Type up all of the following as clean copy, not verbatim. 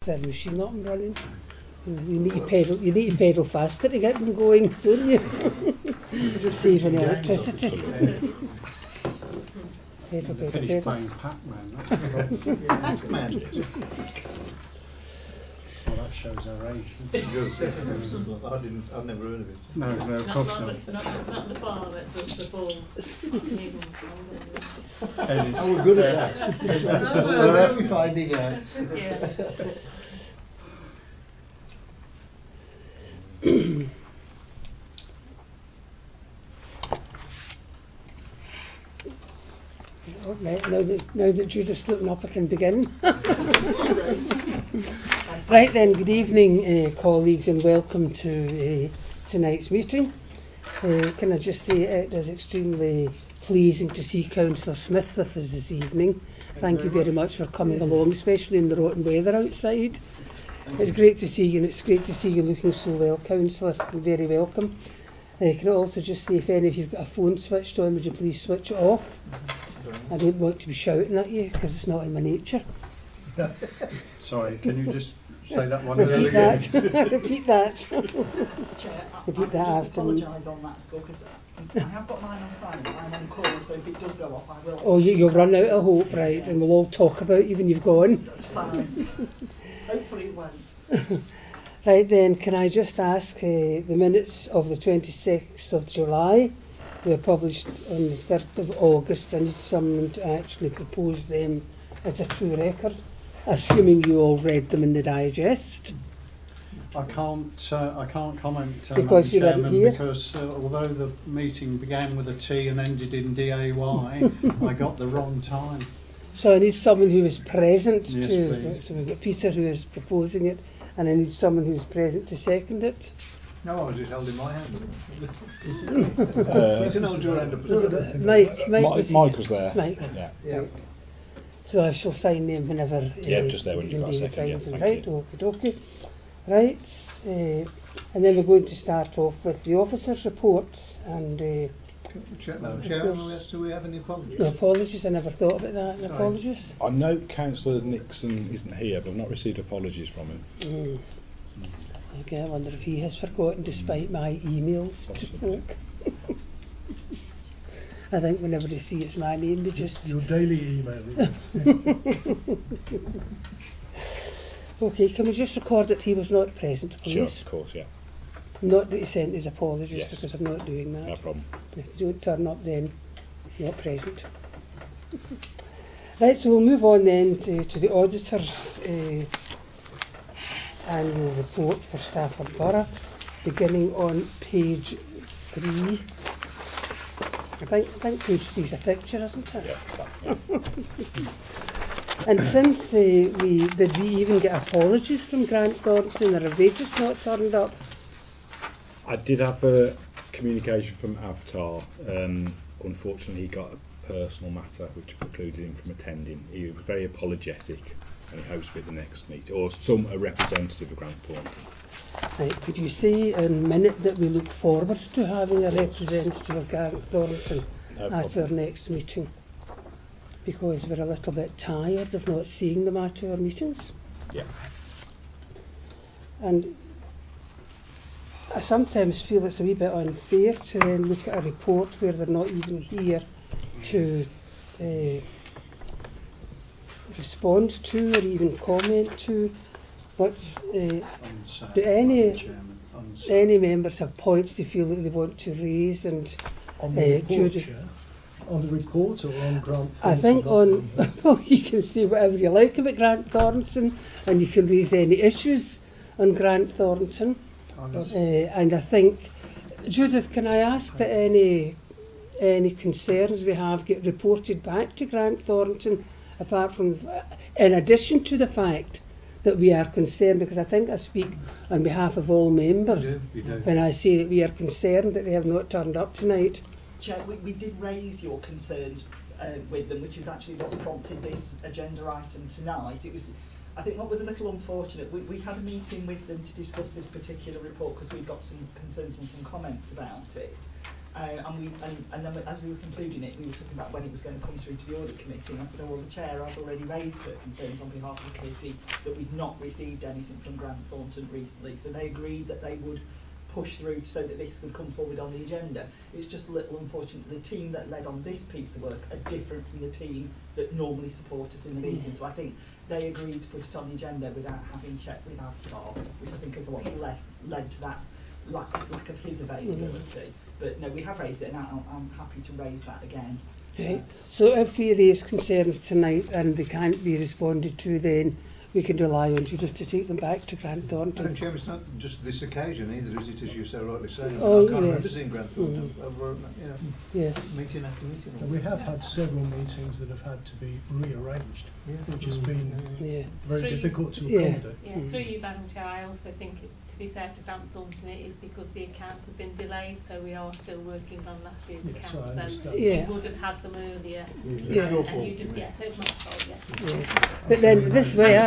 the machine up and running. You need to pedal faster to get them going, don't you? Saving electricity. Finish playing Pac-Man. That's the Pac-Man. Well, that shows our age. I've never heard of it. No, of course not. Not the bar that does the ball. Oh, we're good at that. Where are we finding out? Yeah. Right, now that Judith's looking up, I can begin. Right then, good evening, colleagues, and welcome to tonight's meeting. Can I just say it is extremely pleasing to see Councillor Smith with us this evening. Thank you very much for coming along, especially in the rotten weather outside. It's great to see you, and it's great to see you looking so well, Councillor. You're very welcome. Can I also just say, if any of you've got a phone switched on, would you please switch it off? I don't want to be shouting at you, because it's not in my nature. Sorry, can you just say that one Repeat again? that. Repeat that. Chair, Repeat that I after just me. apologise on that score, because I have got mine on silent. I'm on call, so if it does go off, I will. Oh, you'll run out of hope, right, and we'll all talk about you when you've gone. That's fine. Hopefully it won't. Right then, can I just ask, the minutes of the 26th of July were published on the 3rd of August. I need someone to actually propose them as a true record, assuming you all read them in the digest. I can't comment, Because you Madam weren't Chairman, here? because although the meeting began with a T and ended in D-A-Y, I got the wrong time. So I need someone who is present Yes, to... please. So we've got Peter who is proposing it, and I need someone who is present to second it. No, I was just holding my hand. You can hold your hand up. Mike was there. Mike. Yeah. Yeah. So I shall sign them whenever... just there when you've got a David second, yeah, finds them. thank Right, you. okie-dokie. Right, and then we're going to start off with the officers' reports, and... Chairman, do we have any apologies? no, apologies, I never thought about that. Sorry. Apologies. I know Councillor Nixon isn't here, but I've not received apologies from him. Okay, I wonder if he has forgotten despite my emails to Possibly. folk. I think whenever they see it's my name, they just... Your daily email. Okay, can we just record that he was not present, please? Sure, of course, yeah. Not that he sent his apologies, Yes. because I'm not doing that. No problem. If they don't turn up, then not present. Right, so we'll move on then to the auditor's annual report for Stafford Borough, beginning on page 3. I think page 3 is a picture, isn't it? Yeah, exactly. And since we even get apologies from Grant Thornton, or have they just not turned up? I did have a communication from Avatar. Unfortunately, he got a personal matter which precluded him from attending. He was very apologetic, and he hopes to be at the next meeting, or a representative of Grant Thornton. Right, could you say in a minute that we look forward to having a representative of Grant Thornton No at problem. our next meeting? Because we're a little bit tired of not seeing them at our meetings. Yeah. And I sometimes feel it's a wee bit unfair to then look at a report where they're not even here to respond to or even comment to. But Unsafe, do any Madam Chairman, unsafe. any members have points they feel that they want to raise? And On the report, Judith, Chair? On the report or on Grant Thornton? I think on, well, you can say whatever you like about Grant Thornton, and you can raise any issues on Grant Thornton. And I think, Judith, can I ask that any concerns we have get reported back to Grant Thornton, apart from, in addition to the fact that we are concerned, because I think I speak on behalf of all members You do. when I say that we are concerned that they have not turned up tonight. Chair, we did raise your concerns with them, which is actually what's prompted this agenda item tonight. It was, I think, what was a little unfortunate. We had a meeting with them to discuss this particular report because we've got some concerns and some comments about it. And then as we were concluding it, we were talking about when it was going to come through to the audit committee, and I said, oh, well, the chair has already raised her concerns on behalf of the committee that we've not received anything from Grant Thornton recently, so they agreed that they would push through so that this would come forward on the agenda. It's just a little unfortunate the team that led on this piece of work are different from the team that normally support us in the meeting. So I think they agreed to put it on the agenda without having checked with Avatar, which I think is what led to that lack of his availability. But no, we have raised it, and I'm happy to raise that again. Right. So if we raise concerns tonight and they can't be responded to, then we can rely on Judith to take them back to Grant Thornton. Madam Chairman, it's not just this occasion either, is it, as you so rightly say? Oh, I can't remember yes. seeing Grant Thornton over, Yes. meeting after meeting. And we have had several meetings that have had to be rearranged, which has been very difficult to accommodate. Yeah, through you, Madam Chair, I also think, to be fair to Grant Thornton, it is because the accounts have been delayed, so we are still working on last year's Yes, I accounts. So understand. Yeah. we would have had them earlier. Yeah. And you just, it's my fault, Yeah. But then this way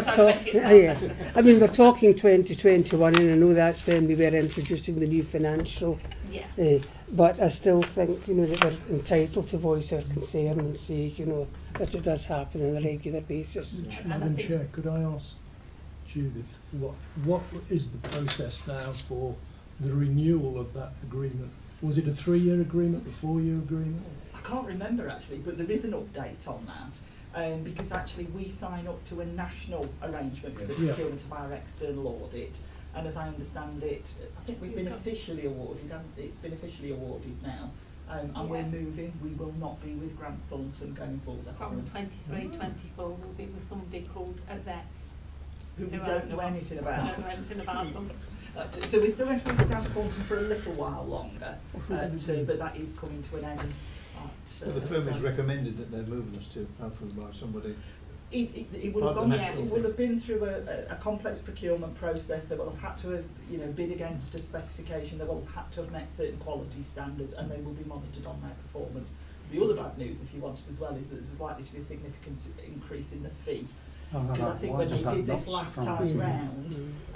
I mean, we're talking 2021, and I know that's when we were introducing the new financial. Yeah. But I still think, that we're entitled to voice our concern and say, that it does happen on a regular basis. Madam Chair, could I ask Judith, what is the process now for the renewal of that agreement? Was it a 3-year agreement, a 4-year agreement? I can't remember actually, but there is an update on that. Because actually we sign up to a national arrangement for the procurement of our external audit, and as I understand it, I think we've been officially awarded, it's been officially awarded now, and we're moving. We will not be with Grant Thornton going forward. From 23-24 we'll be with somebody called Azet, who we don't know anything about. Don't know anything about them. So we're still going to be with Grant Thornton for a little while longer, but that is coming to an end. Well, the firm has recommended that they're moving us to Alfred by somebody. It will have been through a complex procurement process. They will have had to have bid against a specification. They will have had to have met certain quality standards, and they will be monitored on their performance. The other bad news, if you wanted as well, is that there's likely to be a significant increase in the fee. Because I think when we did this last time round,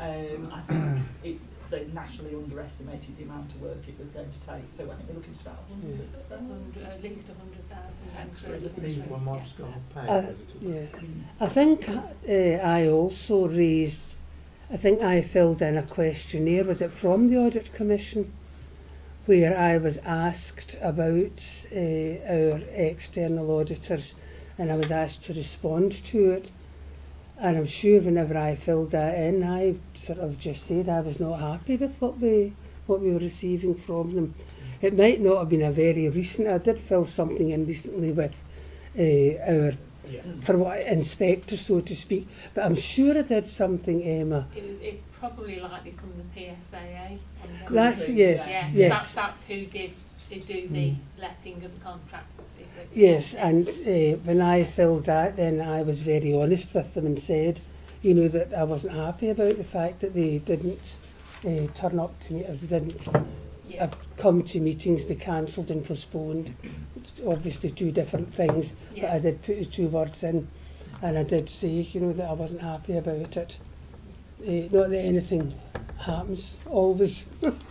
I think they nationally underestimated the amount of work it was going to take. So I think they're looking at about at least 100,000. One might just go on pay. I think I also raised, I think I filled in a questionnaire, was it from the Audit Commission, where I was asked about our external auditors, and I was asked to respond to it. And I'm sure whenever I filled that in, I sort of just said I was not happy with what we were receiving from them. It might not have been a very recent. I did fill something in recently with our inspector, so to speak. But I'm sure I did something, Emma. It's probably likely from the PSAA. That's yes. That's who did do the letting of the contracts. Yes, and when I filled that, then I was very honest with them and said, that I wasn't happy about the fact that they didn't turn up to meetings, they didn't come to meetings, they cancelled and postponed. It's obviously two different things, but I did put the two words in, and I did say, that I wasn't happy about it. Not that anything happens, always.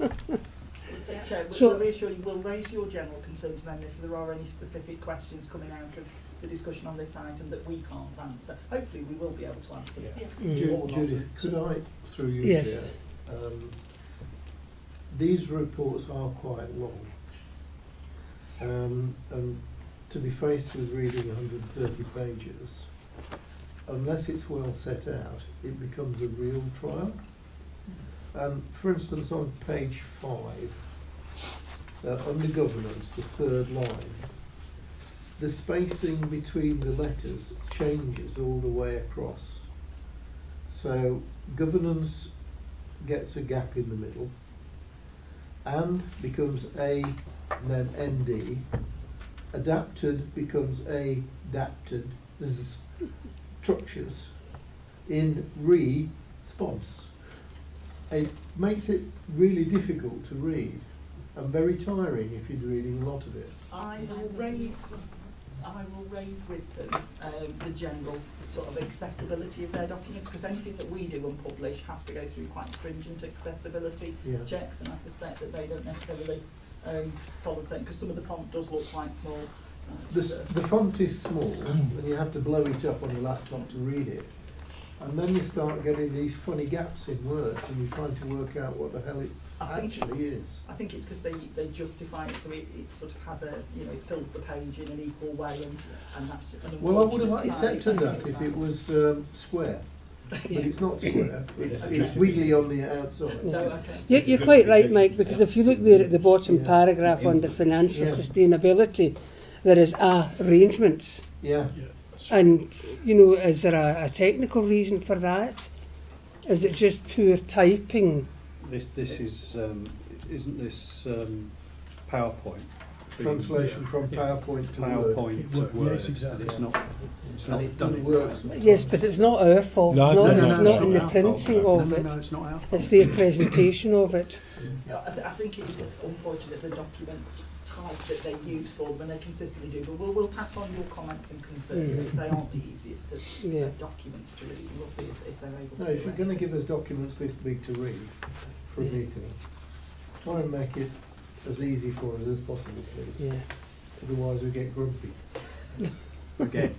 Chair, we'll reassure you, we'll raise your general concerns, and then if there are any specific questions coming out of the discussion on this item that we can't answer, hopefully we will be able to answer. Judith, could I, through you, yes. Chair, these reports are quite long, and to be faced with reading 130 pages, unless it's well set out, it becomes a real trial. For instance, on page 5, under governance, the third line, the spacing between the letters changes all the way across. So governance gets a gap in the middle, and becomes A, and then ND. Adapted becomes A, adapted. There's structures in response. It makes it really difficult to read and very tiring if you're reading a lot of it. I will raise with them the general sort of accessibility of their documents, because anything that we do and publish has to go through quite stringent accessibility checks, and I suspect that they don't necessarily follow the same, because some of the font does look quite small. The font is small, and you have to blow it up on your laptop to read it. And then you start getting these funny gaps in words, and you're trying to work out what the hell it actually is. I think it's because they justify it, so it sort of has a, you know, it fills the page in an equal way, and that's an Well, I would have unfortunate side accepted that effect of if it that. was square. But it's not square, it's wiggly on the outside. No, okay. You're quite right, Mike, because if you look there at the bottom Yeah. paragraph under financial Yeah. sustainability, there is arrangements. Yeah. And, you know, is there a technical reason for that? Is it just poor typing? This is isn't this PowerPoint? Translation from PowerPoint to Word. PowerPoint to Yes, Word. exactly. And it's not And it done doesn't work sometimes. Yes, but it's not our fault. No, it's not, no, it's no, not no, in no, the our printing fault. of No, it. no, it's not our fault. It's their presentation of it. I think it is unfortunate the document type that they use for them, and they consistently do. But we'll pass on your comments and concerns. If they aren't the easiest of documents to read, we'll see if they're able to. No, if you're going to give us documents this big to read for a meeting, try and make it as easy for us as possible, please. Yeah. Otherwise we get grumpy. Again.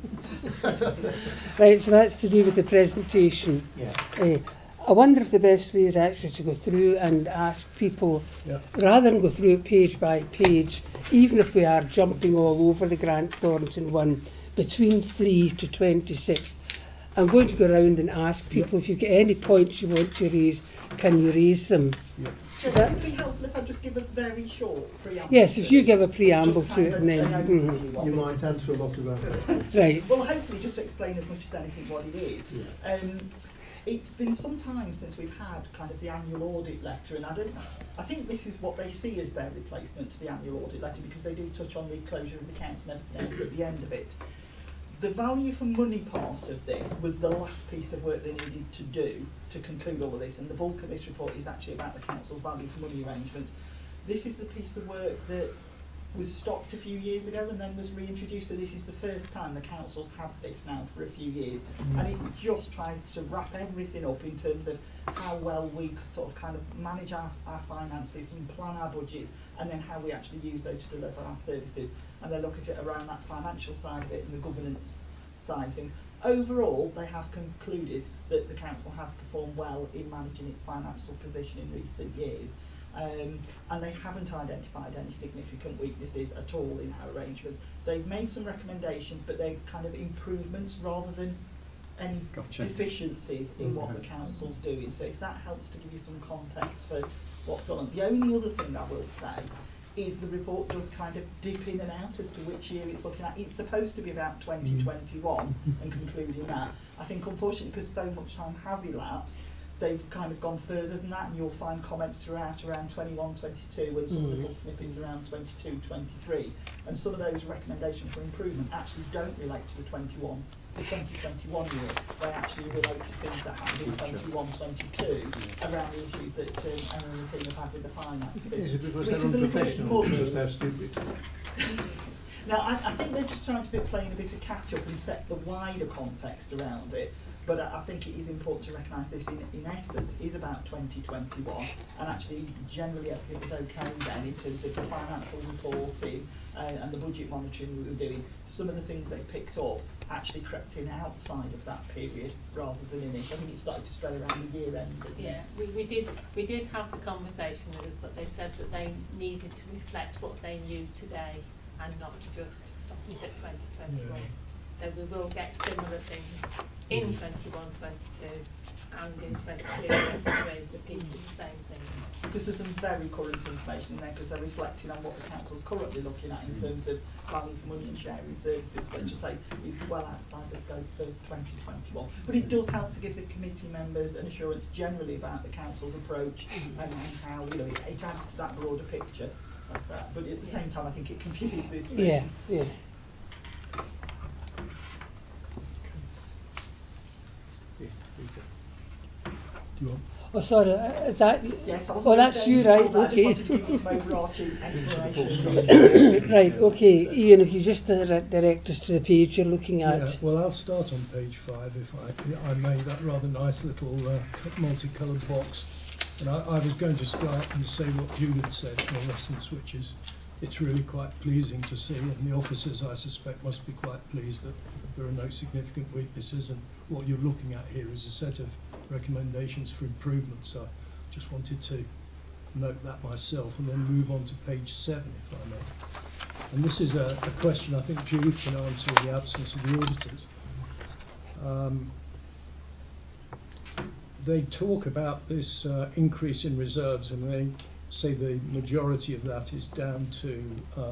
Right, so that's to do with the presentation. Yeah. I wonder if the best way is actually to go through and ask people, Yeah. rather than go through it page by page, even if we are jumping all over the Grant Thornton one, between 3 to 26, I'm going to go around and ask people if you've got any points you want to raise, can you raise them? Just, would it be helpful if I just give a very short preamble? Yes, if you give a preamble Just to kind it of and then... an mhm. overview of You it. might answer a lot of our questions. Right. Well, hopefully just to explain as much as anything what it is. Yeah. It's been some time since we've had kind of the annual audit letter, and I think this is what they see as their replacement to the annual audit letter, because they do touch on the closure of the accounts and everything else at the end of it. The value for money part of this was the last piece of work they needed to do to conclude all of this, and the bulk of this report is actually about the council's value for money arrangements. This is the piece of work that was stopped a few years ago and then was reintroduced, so this is the first time the council's had this now for a few years, and it just tries to wrap everything up in terms of how well we sort of kind of manage our finances and plan our budgets, and then how we actually use those to deliver our services, and they look at it around that financial side of it and the governance side of things. Overall, they have concluded that the council has performed well in managing its financial position in recent years. And they haven't identified any significant weaknesses at all in our arrangements. They've made some recommendations, but they're kind of improvements rather than any deficiencies in what the council's doing. So if that helps to give you some context for what's on. The only other thing I will say is the report does kind of dip in and out as to which year it's looking at. It's supposed to be about 2021 and concluding that. I think unfortunately, because so much time has elapsed, they've kind of gone further than that, and you'll find comments throughout around 21, 22, and some little snippets around 22, 23. And some of those recommendations for improvement actually don't relate to the 2021 year. They actually relate to things that happened in 21, 22 around the issues that Emma and the team have had with the finance. Yes, because Which they're is a little bit unprofessional, because muddled. they're stupid. Now, I think they're just trying to be playing a bit of catch-up and set the wider context around it, but I think it is important to recognise this in essence is about 2021, and actually generally everything was okay then in terms of the financial reporting and the budget monitoring we were doing. Some of the things they picked up actually crept in outside of that period rather than in it. I think it started to stray around the year end. Yeah, we did have the conversation with us, but they said that they needed to reflect what they knew today and not just stop it at 2021. So we will get similar things in 21, 22 and in 22, 23, repeating the same thing. Because there's some very current information in there, because they're reflecting on what the council's currently looking at in terms of value for money and sharing services, but just say it's well outside the scope for 2021. But it does help to give the committee members an assurance generally about the council's approach and how, you know, it adds to that broader picture. But at the same time, I think it confuses things. Yeah. Do you want? Oh, sorry, is that... Yes, I wasn't oh, gonna that's say you, anything right, more, but I just okay. wanted to give you some overarching explanation. Right, okay, Ian, if you just direct us to the page you're looking at. Yeah, well, I'll start on page 5 if I may. That rather nice little multicoloured box And I was going to start and say what Judith said, in essence, which is it's really quite pleasing to see, and the officers, I suspect, must be quite pleased that there are no significant weaknesses, and what you're looking at here is a set of recommendations for improvement. So I just wanted to note that myself, and then move on to page 7, if I may. And this is a question I think Judith can answer in the absence of the auditors. They talk about this increase in reserves, and they say the majority of that is down to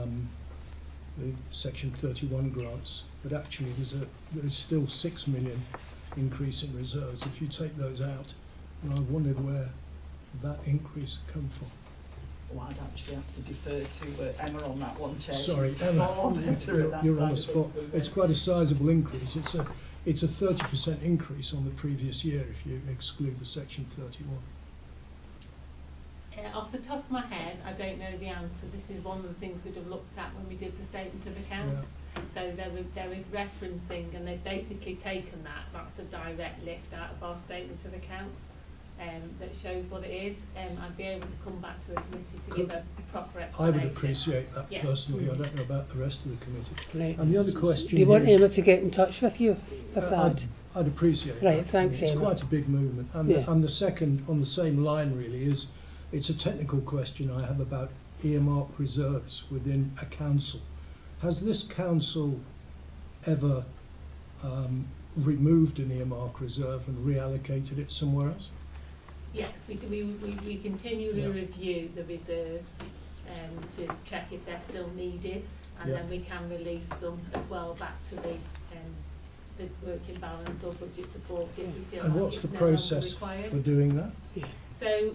the Section 31 grants, but actually there is still 6 million increase in reserves. If you take those out, and I wondered where that increase come from. Well, I'd actually have to defer to Emma on that one, Chair. Sorry, Emma, you're on the spot. It's quite a sizable increase. It's a 30% increase on the previous year if you exclude the Section 31. Off the top of my head, I don't know the answer. This is one of the things we'd have looked at when we did the statement of accounts. Yeah. So there is referencing, and they've basically taken that's a direct lift out of our statement of accounts that shows what it is. I'd be able to come back to the committee to give a proper explanation. I would appreciate that personally. I don't know about the rest of the committee. Right. And the other question. Do you want Emma to get in touch with you with that? I'd appreciate Right, that. thanks, It's Emma. quite a big movement. And the second, on the same line really, is it's a technical question I have about earmark reserves within a council. Has this council ever removed an earmark reserve and reallocated it somewhere else? Yes, we continually review the reserves to check if they're still needed, and then we can release them as well back to the working balance or budget support if we feel and like what's it's the no process longer required. for doing that? Yeah. So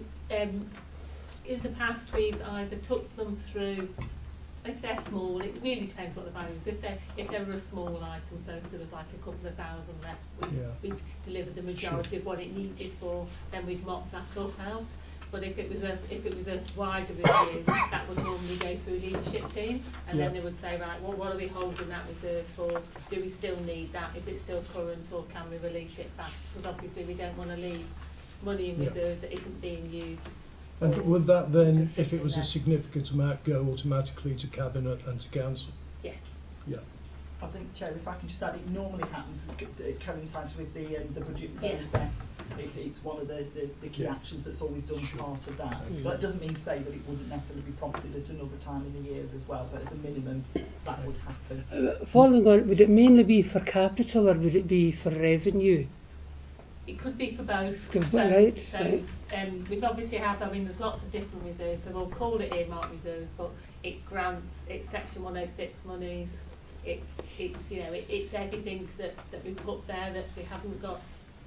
in the past we've either took them through, if they're small, it really depends what the value is. If they were a small item, so if there was like a couple of thousand left, we'd deliver the majority of what it needed for, then we'd mop that up out. But if it was a wider review, that would normally go through leadership team, and then they would say, right, what are we holding that reserve for? Do we still need that? Is it still current, or can we release it back? Because obviously we don't want to leave money in reserves that isn't being used. And would that then, if it was a significant amount, go automatically to Cabinet and to Council? Yes. Yeah. I think, Chair, if I can just add, it normally happens, it coincides with the budget process. It's one of the key actions that's always done part of that. But it doesn't mean to say that it wouldn't necessarily be prompted at another time in the year as well, but as a minimum, that would happen. Following on, would it mainly be for capital, or would it be for revenue? It could be for both. Right. We've obviously there's lots of different reserves, so we'll call it earmark reserves, but it's grants, it's Section 106 monies, it's everything that we put there that we haven't got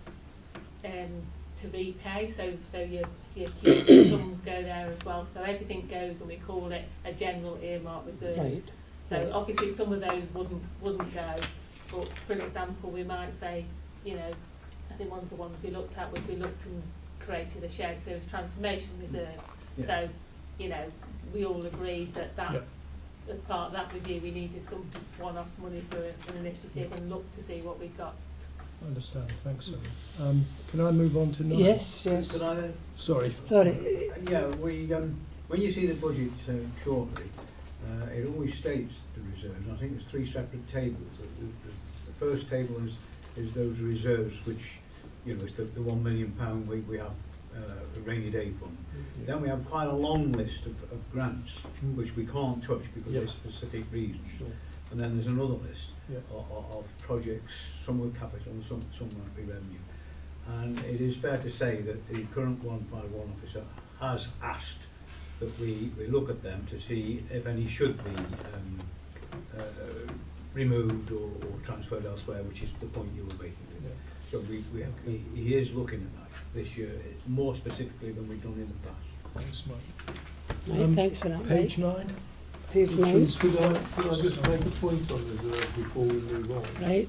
to repay. So your sums go there as well. So everything goes, and we call it a general earmark reserve. Right. So obviously some of those wouldn't go, but for example, we might say, I think one of the ones we looked at was we looked and created a shared service transformation reserve. So, we all agreed that as part of that review we needed some one-off money for an initiative and look to see what we got. I understand, thanks. Can I move on to 9? Yes. Could I then? Sorry. Yeah, when you see the budget shortly, it always states the reserves. I think there's 3 separate tables. The first table is those reserves which, it's the £1 million we have a rainy day fund. Then we have quite a long list of grants which we can't touch because of specific reasons. And then there's another list of projects, some with capital and some won't be revenue. And it is fair to say that the current 151 officer has asked that we look at them to see if any should be removed or transferred elsewhere, which is the point you were making. So he is looking at that this year, more specifically than we've done in the past. Thanks, Mike. Right, thanks for that. Page 9. Page 9. Could I just make a point on reserve before we move on? Right.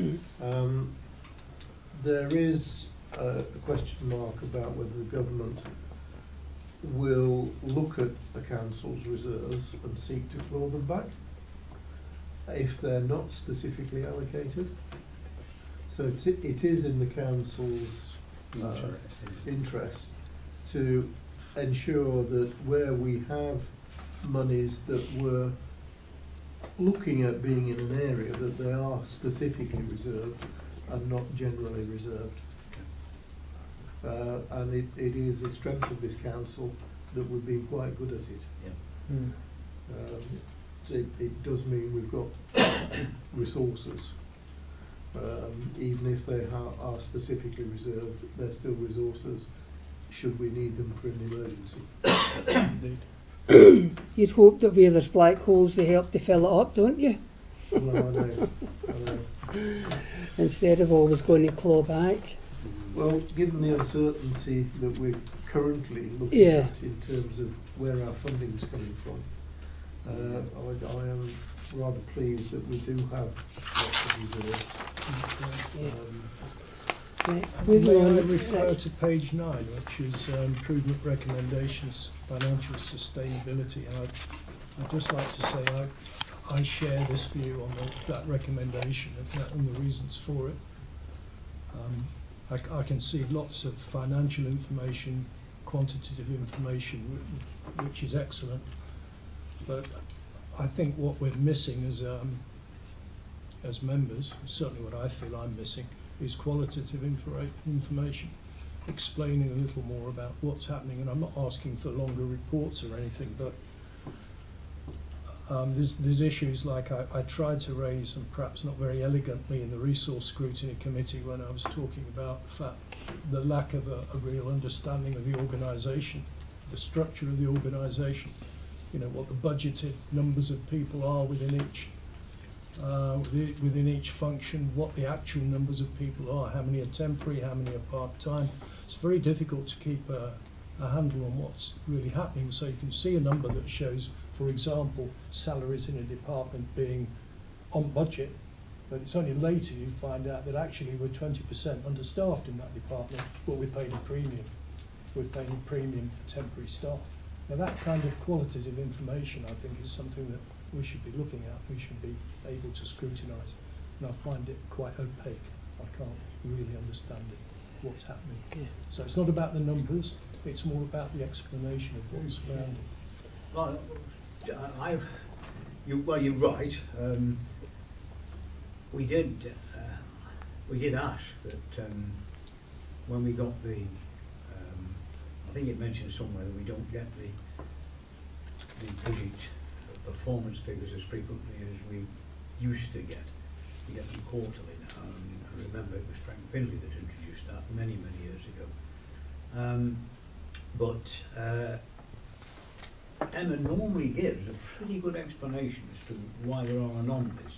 There is a question mark about whether the government will look at the council's reserves and seek to claw them back if they're not specifically allocated. So it is in the council's interest to ensure that where we have monies that we're looking at being in an area, that they are specifically reserved and not generally reserved. And it is a strength of this council that we've been quite good at it. Yeah. Mm. It does mean we've got resources. Even if they are specifically reserved, they're still resources should we need them for an emergency. You'd hope that where there's black holes they help to fill it up, don't you? No, I know. Instead of always going to claw back. Well, given the uncertainty that we're currently looking at in terms of where our funding's coming from, I am rather pleased that we do have lots of reserves. May I refer to page 9, which is improvement recommendations, financial sustainability. I'd just like to say I share this view on that recommendation and the reasons for it. I can see lots of financial information, quantitative information, which is excellent. But I think what we're missing as members, certainly what I feel I'm missing, is qualitative information, explaining a little more about what's happening. And I'm not asking for longer reports or anything, but there's issues like I tried to raise, and perhaps not very elegantly, in the Resource Scrutiny Committee when I was talking about the lack of a real understanding of the organisation, the structure of the organisation. You know, what the budgeted numbers of people are within each function, what the actual numbers of people are, how many are temporary, how many are part-time. It's very difficult to keep a handle on what's really happening. So you can see a number that shows, for example, salaries in a department being on budget, but it's only later you find out that actually we're 20% understaffed in that department, but we're paid a premium. We're paying a premium for temporary staff. Now that kind of qualitative information, I think, is something that we should be looking at, we should be able to scrutinise. And I find it quite opaque. I can't really understand it, what's happening. Yeah. So it's not about the numbers, it's more about the explanation of what's around it. Well, you're right. We did ask that when we got the I think it mentions somewhere that we don't get the budget performance figures as frequently as we used to get. We get them quarterly now. I remember it was Frank Finley that introduced that many years ago. But Emma normally gives a pretty good explanation as to why there are anomalies.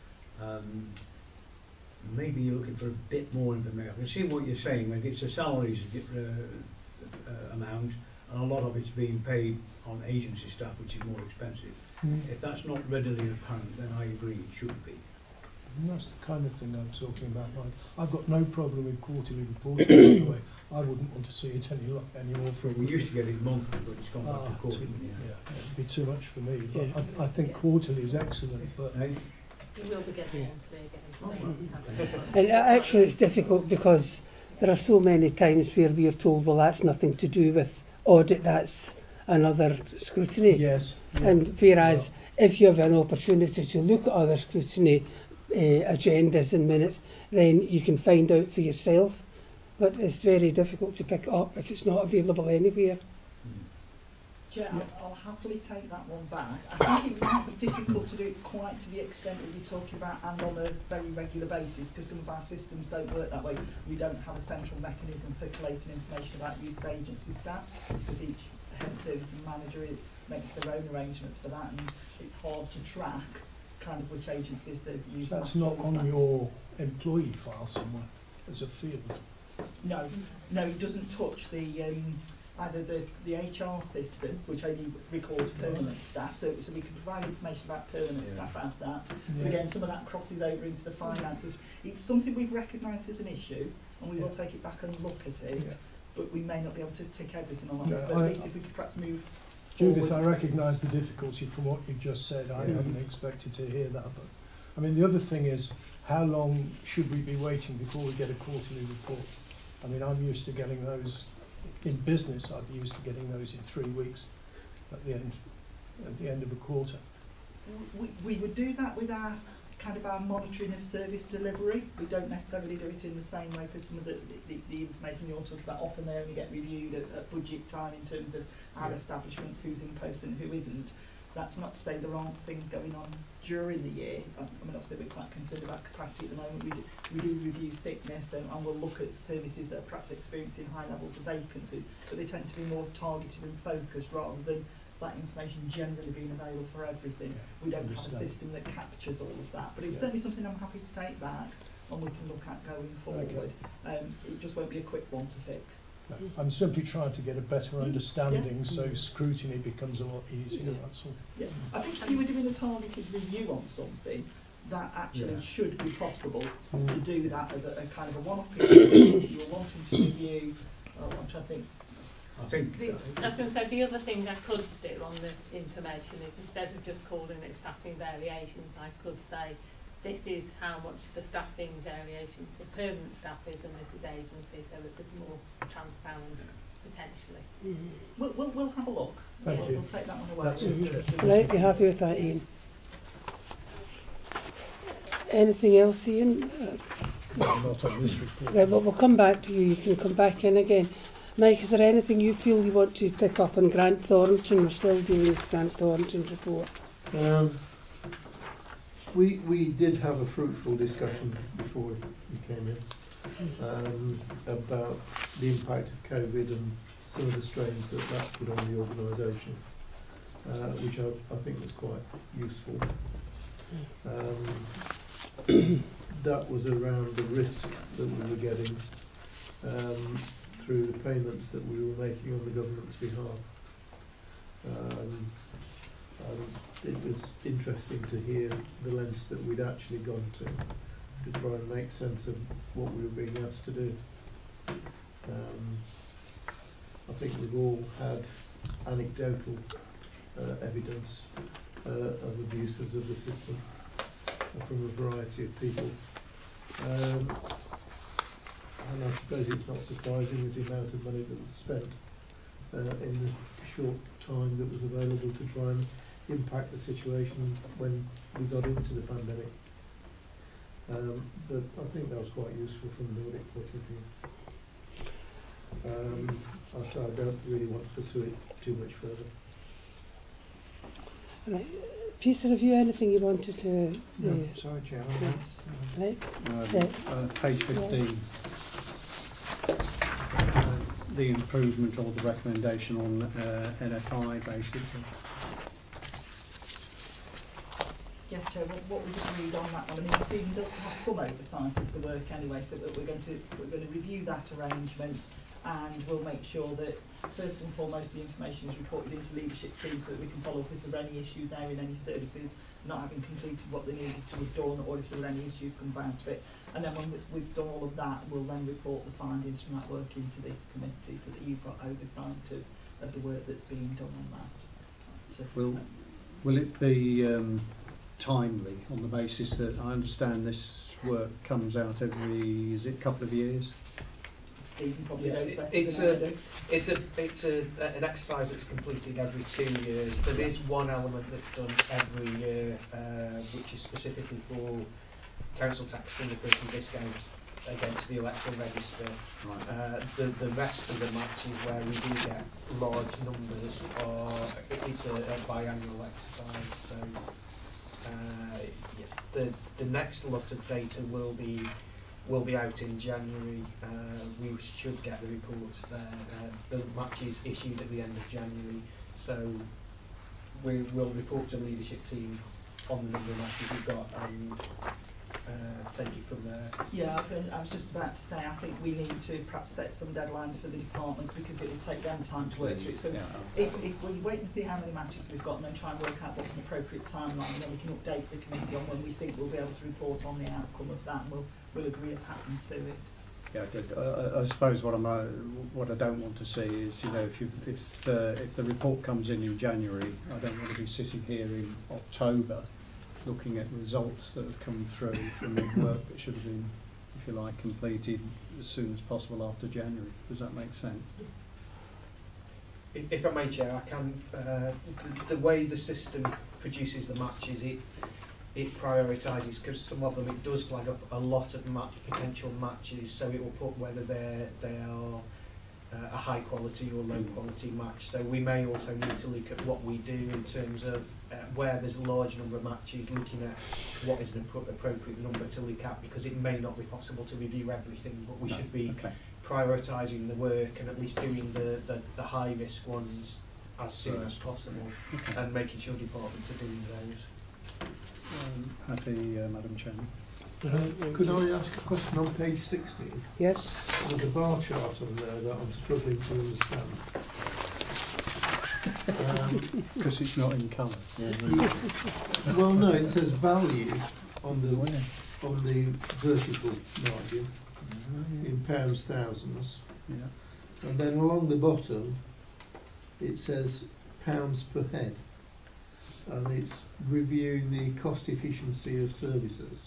Maybe you're looking for a bit more information. I can see what you're saying. Like it's a salaries amount, and a lot of it's being paid on agency staff, which is more expensive. If that's not readily apparent, then I agree it should be. And that's the kind of thing I'm talking about. Like, I've got no problem with quarterly reporting anyway. I wouldn't want to see it any more frequently. We used to get it monthly, but it's gone back to quarterly. It'd be too much for me. But I think quarterly is excellent. But You will be getting monthly again. And actually it's difficult because there are so many times where we are told, well, that's nothing to do with audit, that's another scrutiny. Yes. And whereas if you have an opportunity to look at other scrutiny agendas and minutes, then you can find out for yourself. But it's very difficult to pick it up if it's not available anywhere. Chair, I'll happily take that one back. I think it might be difficult to do it quite to the extent that you're talking about and on a very regular basis, because some of our systems don't work that way. We don't have a central mechanism for collating information about use of agency staff, because each head service and manager makes their own arrangements for that, and it's hard to track kind of which agencies they've used. That's not on your employee file somewhere as a field. No, it doesn't touch the either the HR system, which only records permanent staff, so we can provide information about permanent staff out of that. But again, some of that crosses over into the finances. It's something we've recognised as an issue, and we will take it back and look at it, but we may not be able to tick everything on that list, but at least if we could perhaps move Judith, I recognise the difficulty from what you've just said. I hadn't expected to hear that. But I mean, the other thing is, how long should we be waiting before we get a quarterly report? I mean, I'm used to getting those in business, I'd be used to getting those in 3 weeks at the end of a quarter. We would do that with our monitoring of service delivery. We don't necessarily do it in the same way for some of the information you're talking about. Often they only get reviewed at budget time in terms of our establishments, who's in post and who isn't. That's not to say there aren't things going on during the year. I mean, obviously we're quite concerned about capacity at the moment. We do review sickness and we'll look at services that are perhaps experiencing high levels of vacancies, but they tend to be more targeted and focused rather than that information generally being available for everything. We don't have a system that captures all of that, but it's certainly something I'm happy to take back and we can look at going forward. It just won't be a quick one to fix. No, I'm simply trying to get a better understanding so scrutiny becomes a lot easier, that's all. Yeah. I think if you were doing a targeted review on something, that actually should be possible to do that as a kind of a one-off period. You're wanting to review, I'm trying to think. I think I was going to say the other thing I could do on the information is instead of just calling it staffing variations, I could say this is how much the staffing variations for permanent staff is and this is agency, so that there's more transparency potentially. We'll have a look. Thank you. We'll take that one away. Right, you're happy with that, Ian? Anything else, Ian? No, not on this report. Right, well, we'll come back to you. You can come back in again. Mike, is there anything you feel you want to pick up on Grant Thornton? We're still dealing with Grant Thornton's report. We did have a fruitful discussion before we came in about the impact of COVID and some of the strains that put on the organisation, which I think was quite useful. That was around the risk that we were getting through the payments that we were making on the government's behalf. It was interesting to hear the lengths that we'd actually gone to try and make sense of what we were being asked to do. I think we've all had anecdotal evidence of abuses of the system from a variety of people. And I suppose it's not surprising with the amount of money that was spent in the short time that was available to try and impact the situation when we got into the pandemic. But I think that was quite useful from an audit point of view. So I don't really want to pursue it too much further. Right. Peter, have you anything you wanted to... No, sorry, Chairman. Right. Page 15. The improvement or the recommendation on NFI basically. Yes, Chair, what we've agreed on that one, I mean, Stephen does have some oversight of the work anyway, so that we're going to review that arrangement and we'll make sure that first and foremost the information is reported into leadership teams so that we can follow up if there are any issues there in any services not having completed what they needed to have done, or if there are any issues come down to it. And then when we've done all of that, we'll then report the findings from that work into this committee so that you've got oversight of the work that's being done on that. So, will it be timely on the basis that I understand this work comes out every, is it a couple of years? Stephen probably knows better it's an exercise that's completed every 2 years. There is one element that's done every year, which is specifically for council tax syndicates and discounts against the electoral register. Right. The rest of the matches where we do get large numbers it's a biannual exercise. So the next lot of data will be out in January. We should get the reports there. The matches issued at the end of January, so we will report to the leadership team on the number of matches we've got and take it from there. Yeah, I was just about to say, I think we need to perhaps set some deadlines for the departments because it will take them time to work through. So if we wait and see how many matches we've got and then try and work out what's an appropriate timeline, and then we can update the committee on when we think we'll be able to report on the outcome of that, and we'll agree a pattern to it. Yeah, I suppose what I don't want to see is, if the report comes in January, I don't want to be sitting here in October looking at results that have come through from the work that should have been, if you like, completed as soon as possible after January. Does that make sense? If I may, Chair, I can. The way the system produces the matches, it prioritises, because some of them it does flag up a lot of potential matches, so it will put whether they are a high quality or low quality match. So we may also need to look at what we do in terms of where there's a large number of matches, looking at what is the appropriate number to look at, because it may not be possible to review everything, but we should be prioritising the work and at least doing the high risk ones as soon as possible, and making sure departments are doing those. Happy, Madam Chairman. Could I ask a question on page 16? Yes. There's a bar chart on there that I'm struggling to understand. Because it's not in colour. Well, no, it says value on the vertical margin in pounds thousands, and then along the bottom it says pounds per head, and it's reviewing the cost efficiency of services.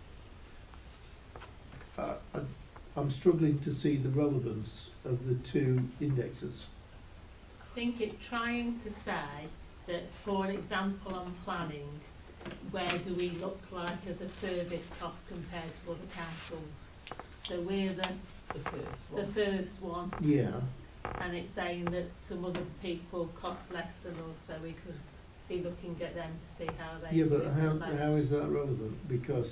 I'm struggling to see the relevance of the two indexes. I think it's trying to say that, for example, on planning, where do we look like as a service cost compared to other councils? So we're the first one. Yeah. And it's saying that some other people cost less than us, so we could be looking at them to see how they. Yeah, but how is that relevant? Because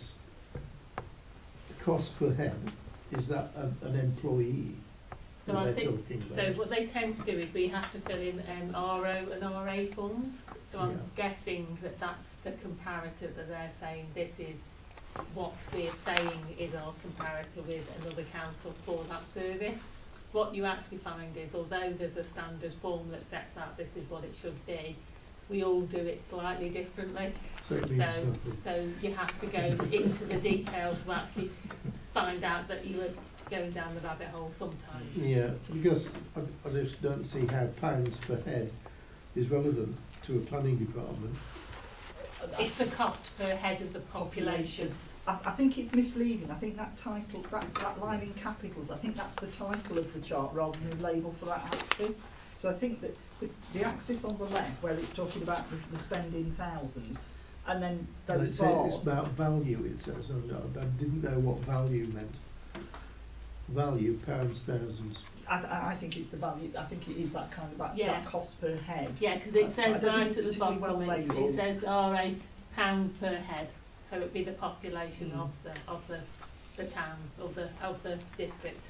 cost per head, is that an employee? So I think, so what they tend to do is we have to fill in RO and RA funds. So I'm guessing that that's the comparator that they're saying this is what we're saying is our comparator with another council for that service. What you actually find is, although there's a standard form that sets out this is what it should be, we all do it slightly differently. So you have to go into the details to actually find out that you are going down the rabbit hole sometimes. Yeah, because I just don't see how pounds per head is relevant to a planning department. It's the cost per head of the population. I think it's misleading. I think that title, that line in capitals, I think that's the title of the chart rather than the label for that axis. So I think that the axis on the left, where it's talking about the spending thousands, and then those bars. It's about value, it says. I didn't know what value meant. Value, pounds, thousands. I think it's the value. I think it is that kind of that cost per head. Yeah, because it says right at the bottom, it says RA pounds per head. So it would be the population of the town, of the district.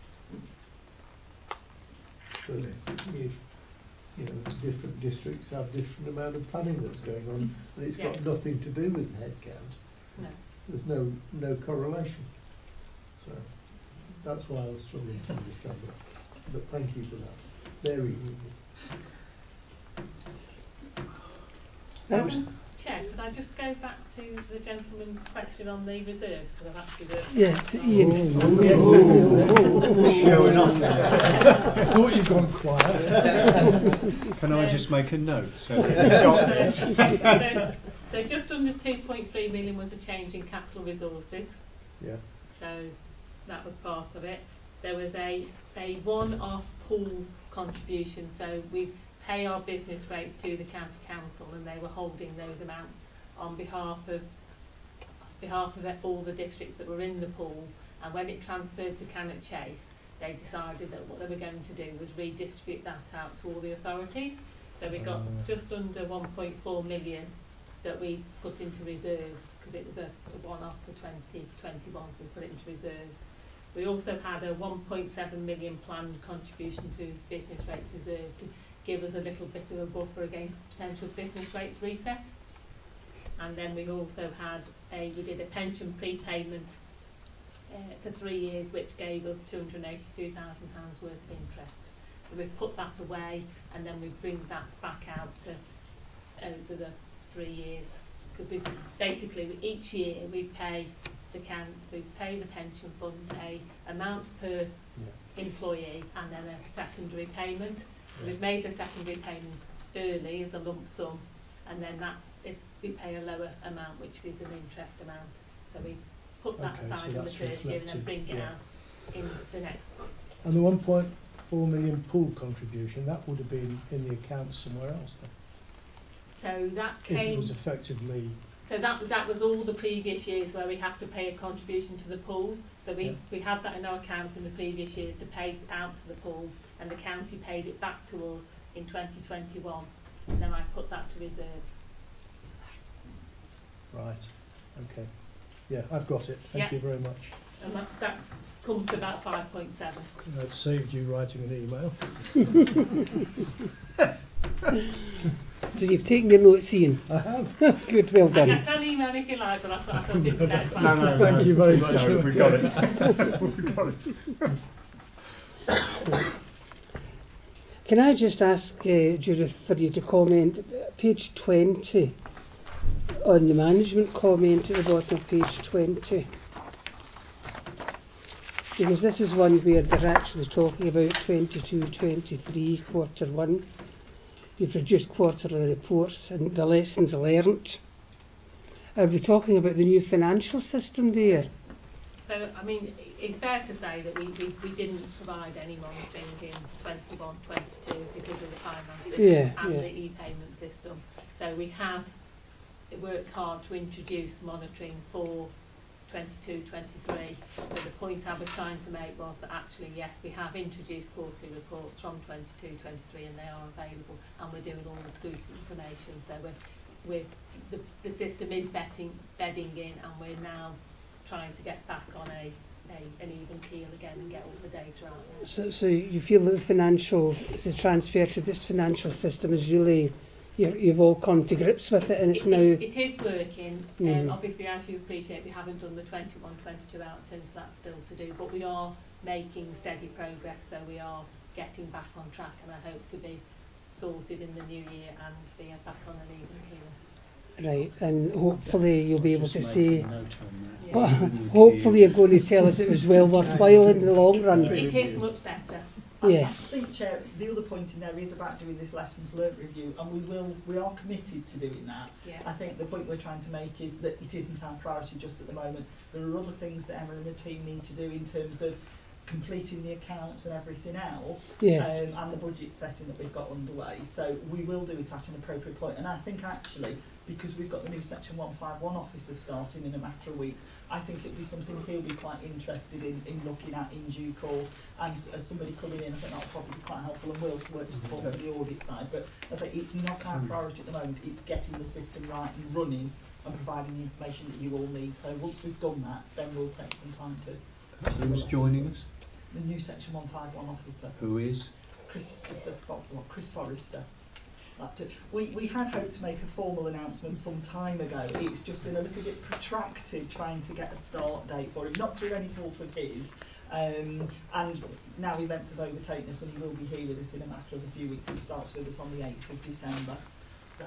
But you know, different districts have different amount of planning that's going on, and it's got nothing to do with head count. No. There's no correlation. So that's why I was struggling to understand it. But thank you for that. Very good. Chair, could I just go back to the gentleman's question on the reserves? Because I've actually showing off. I thought you'd gone quiet. Can I just make a note? So just under 2.3 million was a change in capital resources. Yeah. So that was part of it. There was a one-off pool contribution. So we pay our business rates to the county council, and they were holding those amounts on behalf of all the districts that were in the pool. And when it transferred to Cannock Chase, they decided that what they were going to do was redistribute that out to all the authorities. So we got just under 1.4 million that we put into reserves, because it was a one-off for 2021, so we put it into reserves. We also had a 1.7 million planned contribution to business rates reserve to give us a little bit of a buffer against potential business rates reset. And then we also had we did a pension prepayment for 3 years, which gave us £282,000 worth of interest. So we've put that away, and then we bring that back out to over the 3 years, because we basically each year we pay the pension fund a amount per employee, and then a secondary payment. We've made the secondary payment early as a lump sum, and then we pay a lower amount, which is an interest amount. So we put that aside in the first year and then bring it out in the next. And the 1.4 4 million pool contribution, that would have been in the accounts somewhere else then. So that If it came. was effectively. So that was all the previous years where we have to pay a contribution to the pool. So we had that in our accounts in the previous years to pay out to the pool, and the county paid it back to us in 2021, and then I put that to reserves. Right. Okay. Yeah, I've got it. Thank you very much. And that comes to about 5.7. That saved you writing an email. So you've taken your notes, Ian. I have. Good, well I done. can email if you like, but I thought I didn't get it. No, Thank you very much. No, we got it. We got it. Can I just ask Judith for you to comment, page 20, on the management comment at the bottom of page 20? Because this is one where they're actually talking about 22-23, quarter one. You produced quarterly reports and the lessons learnt. Are we talking about the new financial system there? So, I mean, it's fair to say that we didn't provide any monitoring in 21-22 because of the finance system and the e-payment system. So we have worked hard to introduce monitoring for 22-23. So the point I was trying to make was that actually, yes, we have introduced quarterly reports from 22-23 and they are available, and we're doing all the scrutiny information. So the system is bedding in, and we're now trying to get back on an even keel again and get all the data out there. So you feel that the transfer to this financial system is really, you've all come to grips with it, and it's now. It is working. Obviously, as you appreciate, we haven't done the 21-22 out since that's still to do, but we are making steady progress. So we are getting back on track, and I hope to be sorted in the new year and be back on an even keel. Right, and hopefully you'll be able to say. Hopefully you're going to tell us it was well worthwhile in the long run. It is much better. Yes. I think, Chair, the other point in there is about doing this lessons learnt review, and we are committed to doing that. Yeah. I think the point we're trying to make is that it isn't our priority just at the moment. There are other things that Emma and the team need to do in terms of completing the accounts and everything else, and the budget setting that we've got underway. So we will do it at an appropriate point. And I think actually, because we've got the new Section 151 officer starting in a matter of weeks, I think it'll be something he'll be quite interested in looking at in due course. And as somebody coming in, I think that'll probably be quite helpful, and will work to support the audit side. But I think it's not our priority at the moment. It's getting the system right and running and providing the information that you all need. So once we've done that, then we'll take some time to. Who's joining us? The new Section 151 officer. Who is? Chris Forrester. We had hoped to make a formal announcement some time ago. It's just been a little bit protracted trying to get a start date for him, not through any fault of his. And now events have overtaken us, and he will be here with us in a matter of a few weeks. He starts with us on the 8th of December. So,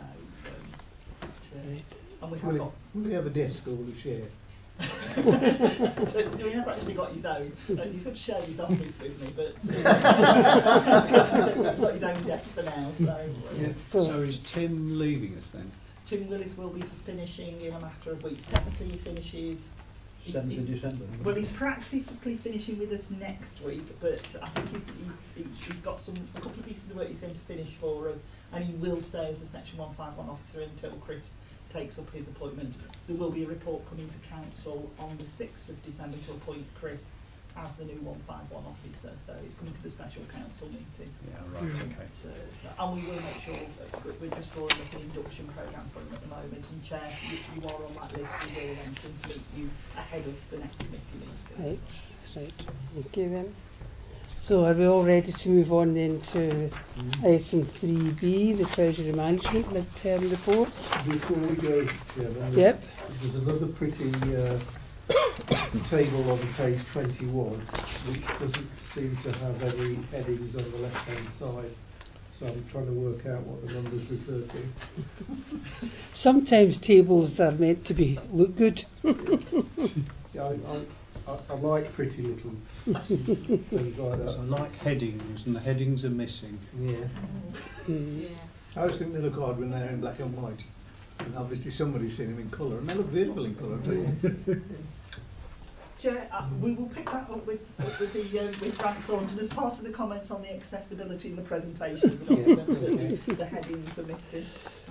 and we have got. Will he have a desk or will he share? So he has actually got his own. He said share his office with me, but he's got his own desk for now. So is Tim leaving us then? Tim Willis will be finishing in a matter of weeks. Technically, he finishes 7th of December. Well, he's practically finishing with us next week, but I think he's got a couple of pieces of work he's going to finish for us, and he will stay as a Section 151 officer until Chris takes up his appointment. There will be a report coming to Council on the 6th of December to appoint Chris as the new 151 officer, so it's coming to the special council meeting. Yeah, right, okay. And we will make sure that we're just drawing up an induction programme for him at the moment, and Chair, if you are on that list, we will arrange to meet you ahead of the next committee meeting. Right, okay then. So are we all ready to move on then to item 3B, the Treasury Management Mid-Term Report? Before we go, Yep. There's another pretty table on page 21 which doesn't seem to have any headings on the left-hand side. So I'm trying to work out what the numbers refer to. Sometimes tables are meant to look good. Yeah, I like pretty little things like that. So I like headings, and the headings are missing. Yeah. I always think they look odd when they're in black and white. And obviously somebody's seen them in colour, and they look beautiful in colour too. Chair, we will pick that up with Grant Thornton as part of the comments on the accessibility in the presentation. The headings are missing.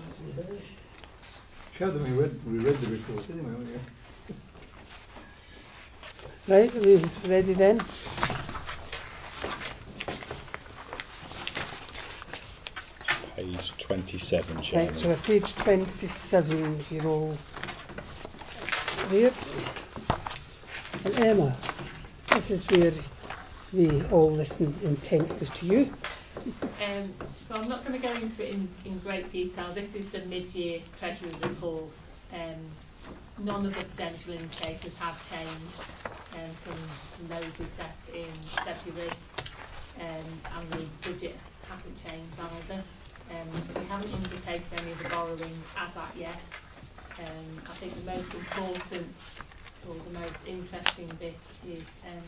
Show them we read the report anyway, won't you? Right, are we ready then? Page 27, Right, Chairman. so page 27, if you're all there. And Emma, this is where the all listening intent was to you. So I'm not going to go into it in great detail. This is the mid-year Treasury report. None of the potential indicators have changed from those we set in February, and the budget hasn't changed either. We haven't undertaken any of the borrowing as at yet. I think the most important or the most interesting bit is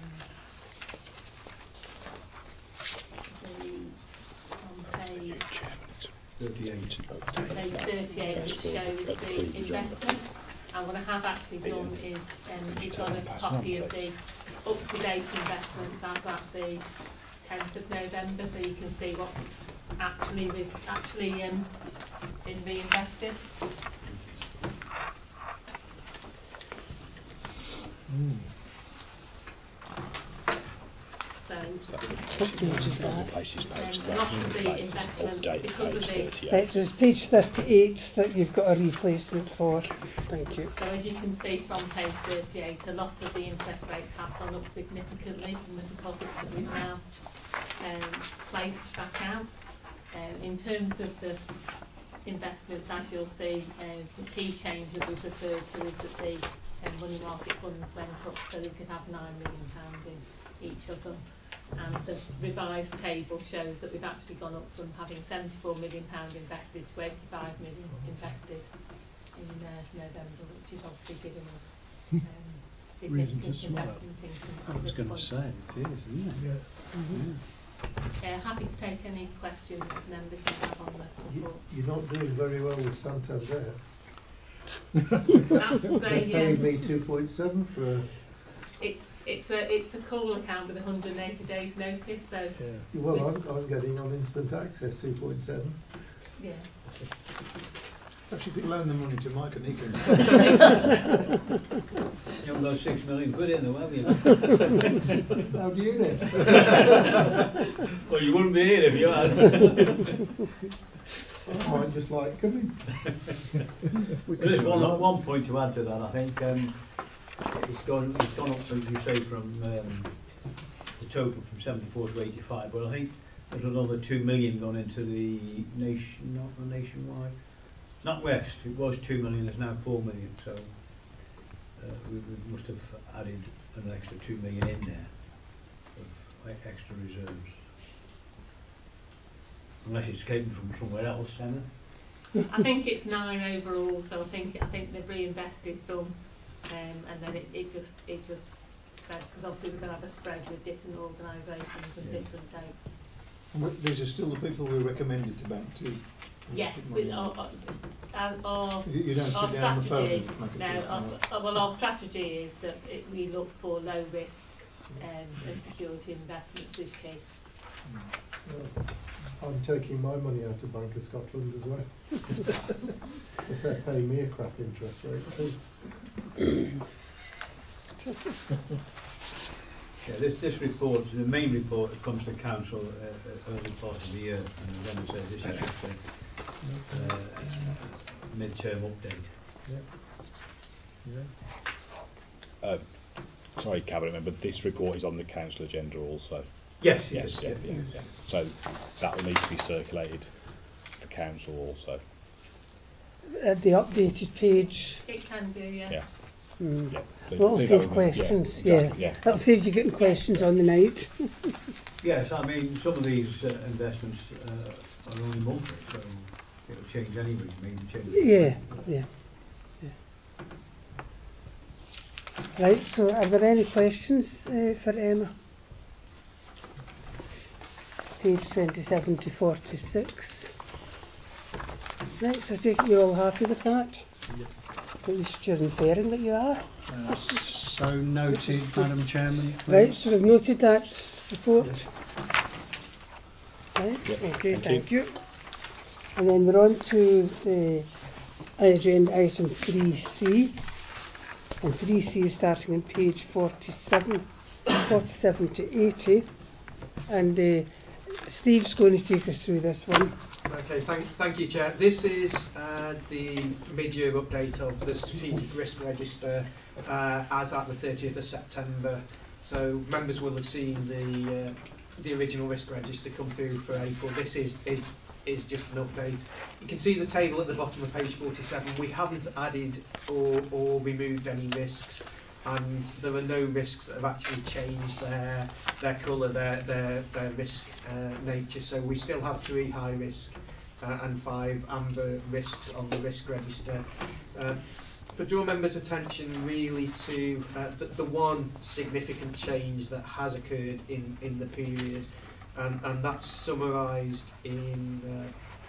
on page 38, which shows the investment. And what I have actually done is we've got a copy of the up-to-date investments as at the 10th of November, so you can see what actually been reinvested. So lots of the investments because of the Right, so it's page 38 that you've got a replacement for. Thank you. So as you can see from page 38, a lot of the interest rates have gone up significantly from the deposits that we've now placed back out. In terms of the investments, as you'll see, the key change that we've referred to is that the money market funds went up, so we could have £9 million in each of them. And the revised table shows that we've actually gone up from having £74 million invested to £85 million invested in November, which is obviously giving us significant investment income. I was going to say, it is, isn't it? Yeah. Mm-hmm. Happy to take any questions members have on the report. You're not doing very well with Santander. They paid me 2.7 for it's a call account with 180 days notice, so well, I'm getting on instant access 2.7. Yeah. Perhaps you could loan the money to Mike and he can. You've got 6 million quid in there, haven't you? How do you know? Well, you wouldn't be here if you had. I might just like coming. There's one point to add to that. I think it's gone up, as you say, from the total from 74 to 85. But I think there's another 2 million gone into the nationwide. Not West. It was 2 million. It's now 4 million. So we must have added an extra 2 million in there of extra reserves. Unless it's came from somewhere else, Emma. I think it's 9 overall, so I think they've reinvested some, and then it just spreads, because obviously we're going to have a spread with different organisations and different dates. These are still the people we recommended to bank too. Yes, with our you don't sit down on the phone. Well, our strategy is that we look for low risk and security investments is key. Well, I'm taking my money out of Bank of Scotland as well. Because they're paying me a crap interest rate too. Yeah, this report, the main report that comes to council early part of the year, and then it says this is just a mid-term update. Yeah. Sorry, Cabinet Member, this report is on the council agenda also. Yes. So that will need to be circulated for council also. The updated page. It can do, yeah. Yeah. Mm. Yeah. That'll save questions. Yeah, exactly, yeah. That'll save you getting questions on the night. Yes, I mean some of these investments are only monthly, so it'll change anyway. Maybe change. Yeah. Right. So, are there any questions for Emma? Page 27 to 46. Right. So, I take it you're all happy with that? Yep. at least you're inferring that you are. So noted, Madam Chairman. Right, please. so we've noted that report. Right, Yep, okay, thank thank you. And then we're on to the agenda item 3C. And 3C is starting on page 47 to 80. And Steve's going to take us through this one. Okay, thank you, Chair. This is the mid-year update of the Strategic Risk Register as at the 30th of September. So members will have seen the original risk register come through for April. This is just an update. You can see the table at the bottom of page 47. We haven't added or removed any risks, and there are no risks that have actually changed their colour, their risk nature. So we still have 3 high risk and 5 amber risks on the risk register. But draw members' attention really to the one significant change that has occurred in the period, and that's summarised in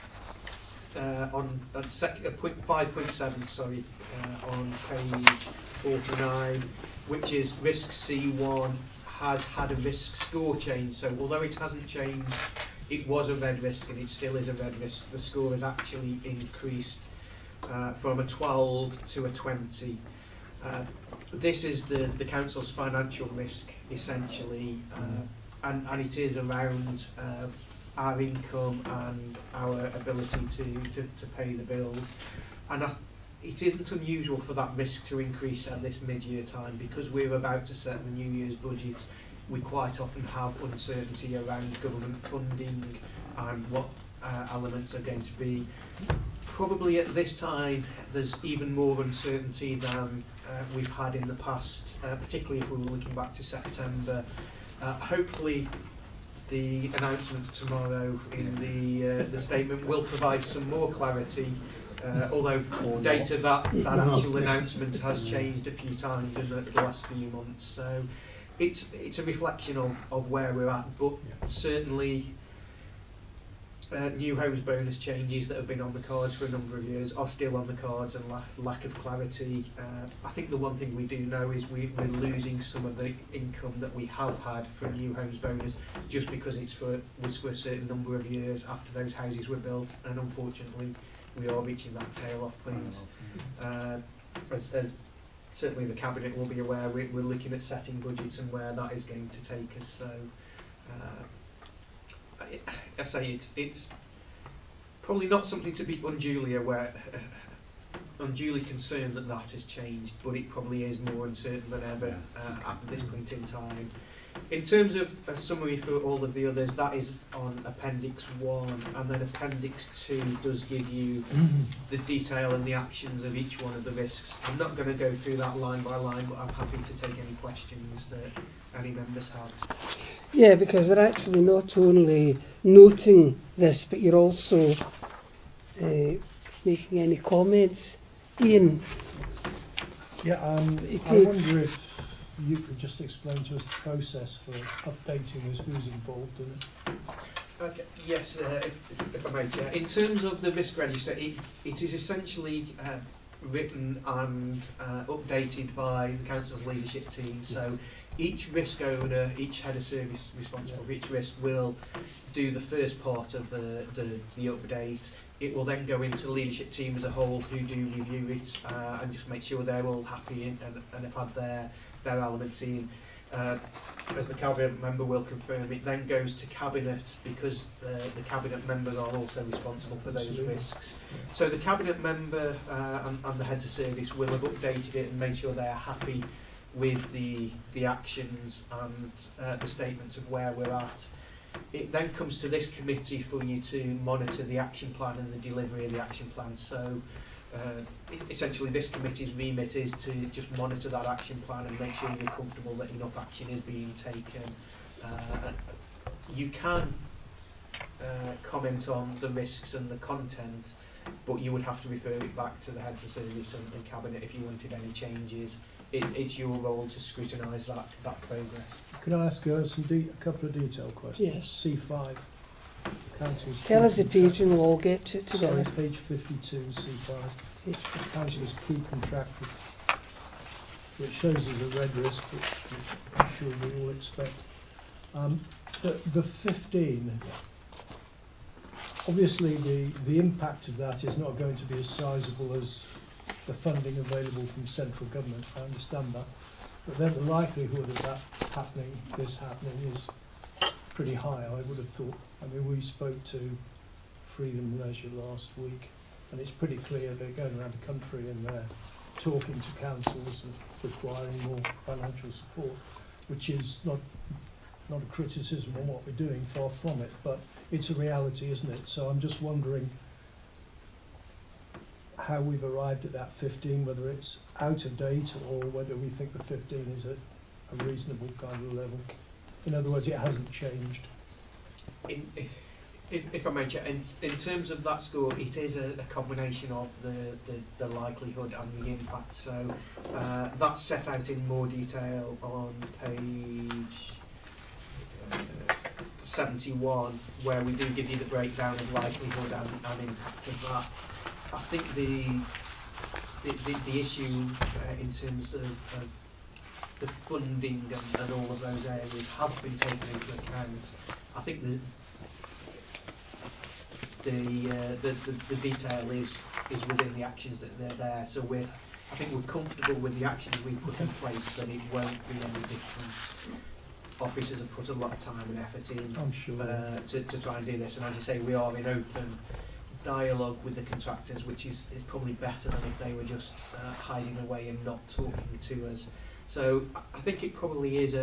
on 5.7, sorry, on page 49, which is risk C1 has had a risk score change. So although it hasn't changed, it was a red risk and it still is a red risk. The score has actually increased from a 12 to a 20. This is the council's financial risk essentially, and it is around our income and our ability to pay the bills. And it isn't unusual for that risk to increase at this mid-year time, because we're about to set the New Year's budget. We quite often have uncertainty around government funding and what elements are going to be. Probably at this time there's even more uncertainty than we've had in the past, particularly if we were looking back to September. Hopefully the announcements tomorrow in the statement will provide some more clarity, although data that actual announcement has changed a few times in the last few months. So it's a reflection of where we're at, but certainly new homes bonus changes that have been on the cards for a number of years are still on the cards, and lack of clarity. I think the one thing we do know is we're losing some of the income that we have had from new homes bonus, just because was for a certain number of years after those houses were built, and unfortunately we are reaching that tail off point. As certainly the Cabinet will be aware, we're looking at setting budgets and where that is going to take us. So I say it's probably not something to be unduly concerned that has changed, but it probably is more uncertain than ever at this point in time. In terms of a summary for all of the others, that is on Appendix 1, and then Appendix 2 does give you the detail and the actions of each one of the risks. I'm not going to go through that line by line, but I'm happy to take any questions that any members have. Yeah, because we're actually not only noting this, but you're also making any comments. Ian? Yeah, I wonder if you could just explain to us the process for updating this, who's involved in it. Okay. Yes, if I may, Chair. In terms of the risk register, it is essentially written and updated by the council's leadership team. So each risk owner, each head of service responsible for each risk will do the first part of the update. It will then go into the leadership team as a whole, who do review it and just make sure they're all happy and have had their elements in. As the Cabinet member will confirm, it then goes to Cabinet, because the Cabinet members are also responsible for those risks. So the Cabinet member and the heads of service will have updated it and made sure they are happy with the actions and the statements of where we're at. It then comes to this committee for you to monitor the action plan and the delivery of the action plan. So essentially this committee's remit is to just monitor that action plan and make sure you're comfortable that enough action is being taken. You can comment on the risks and the content, but you would have to refer it back to the heads of service and Cabinet if you wanted any changes. It's your role to scrutinise that progress. Can I ask a couple of detailed questions? Yes. C5. Council's Tell key us the page and we'll all get it Sorry, together. page 52, C5. Council's key contractors. It shows us a red risk, which I'm sure we all expect. The 15, obviously the impact of that is not going to be as sizable as the funding available from central government, I understand that. But then the likelihood of that happening, this happening, is pretty high, I would have thought. I mean, we spoke to Freedom Leisure last week, and it's pretty clear they're going around the country and they're talking to councils and requiring more financial support, which is not a criticism on what we're doing, far from it, but it's a reality, isn't it? So I'm just wondering how we've arrived at that 15, whether it's out of date or whether we think the 15 is a reasonable kind of level. In other words, it hasn't changed. If I may, in terms of that score, it is a combination of the likelihood and the impact. So that's set out in more detail on page 71, where we do give you the breakdown of likelihood and impact of that. I think the issue in terms of the funding and all of those areas have been taken into account. I think the detail is within the actions that they're there. So I think we're comfortable with the actions we've put in place, that it won't be any different. Officers have put a lot of time and effort in, I'm sure, to try and do this, and as you say, we are in open dialogue with the contractors, which is probably better than if they were just hiding away and not talking to us. So I think it probably is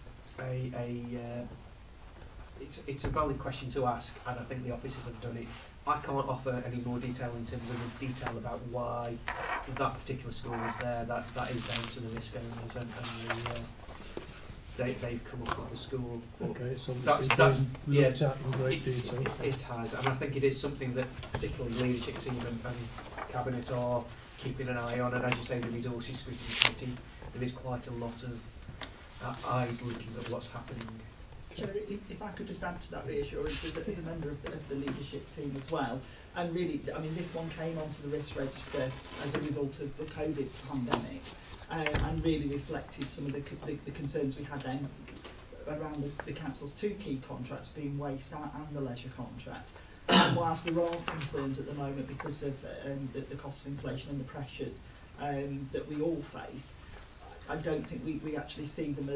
it's a valid question to ask, and I think the officers have done it. I can't offer any more detail in terms of the detail about why that particular score is there. That is down to the risk owners and they've come up with the score. Okay, so that's looked at in great detail. It has, and I think it is something that particularly the leadership team and Cabinet are keeping an eye on, and as you say, the Resources Scrutiny Committee, there is quite a lot of eyes looking at what's happening. Chair, if I could just add to that reassurance as a member of the leadership team as well, and really, I mean, this one came onto the risk register as a result of the COVID pandemic, and really reflected some of the concerns we had then around the council's two key contracts, being waste and the leisure contract. And whilst there are concerns at the moment because of the cost of inflation and the pressures that we all face, I don't think we actually see them as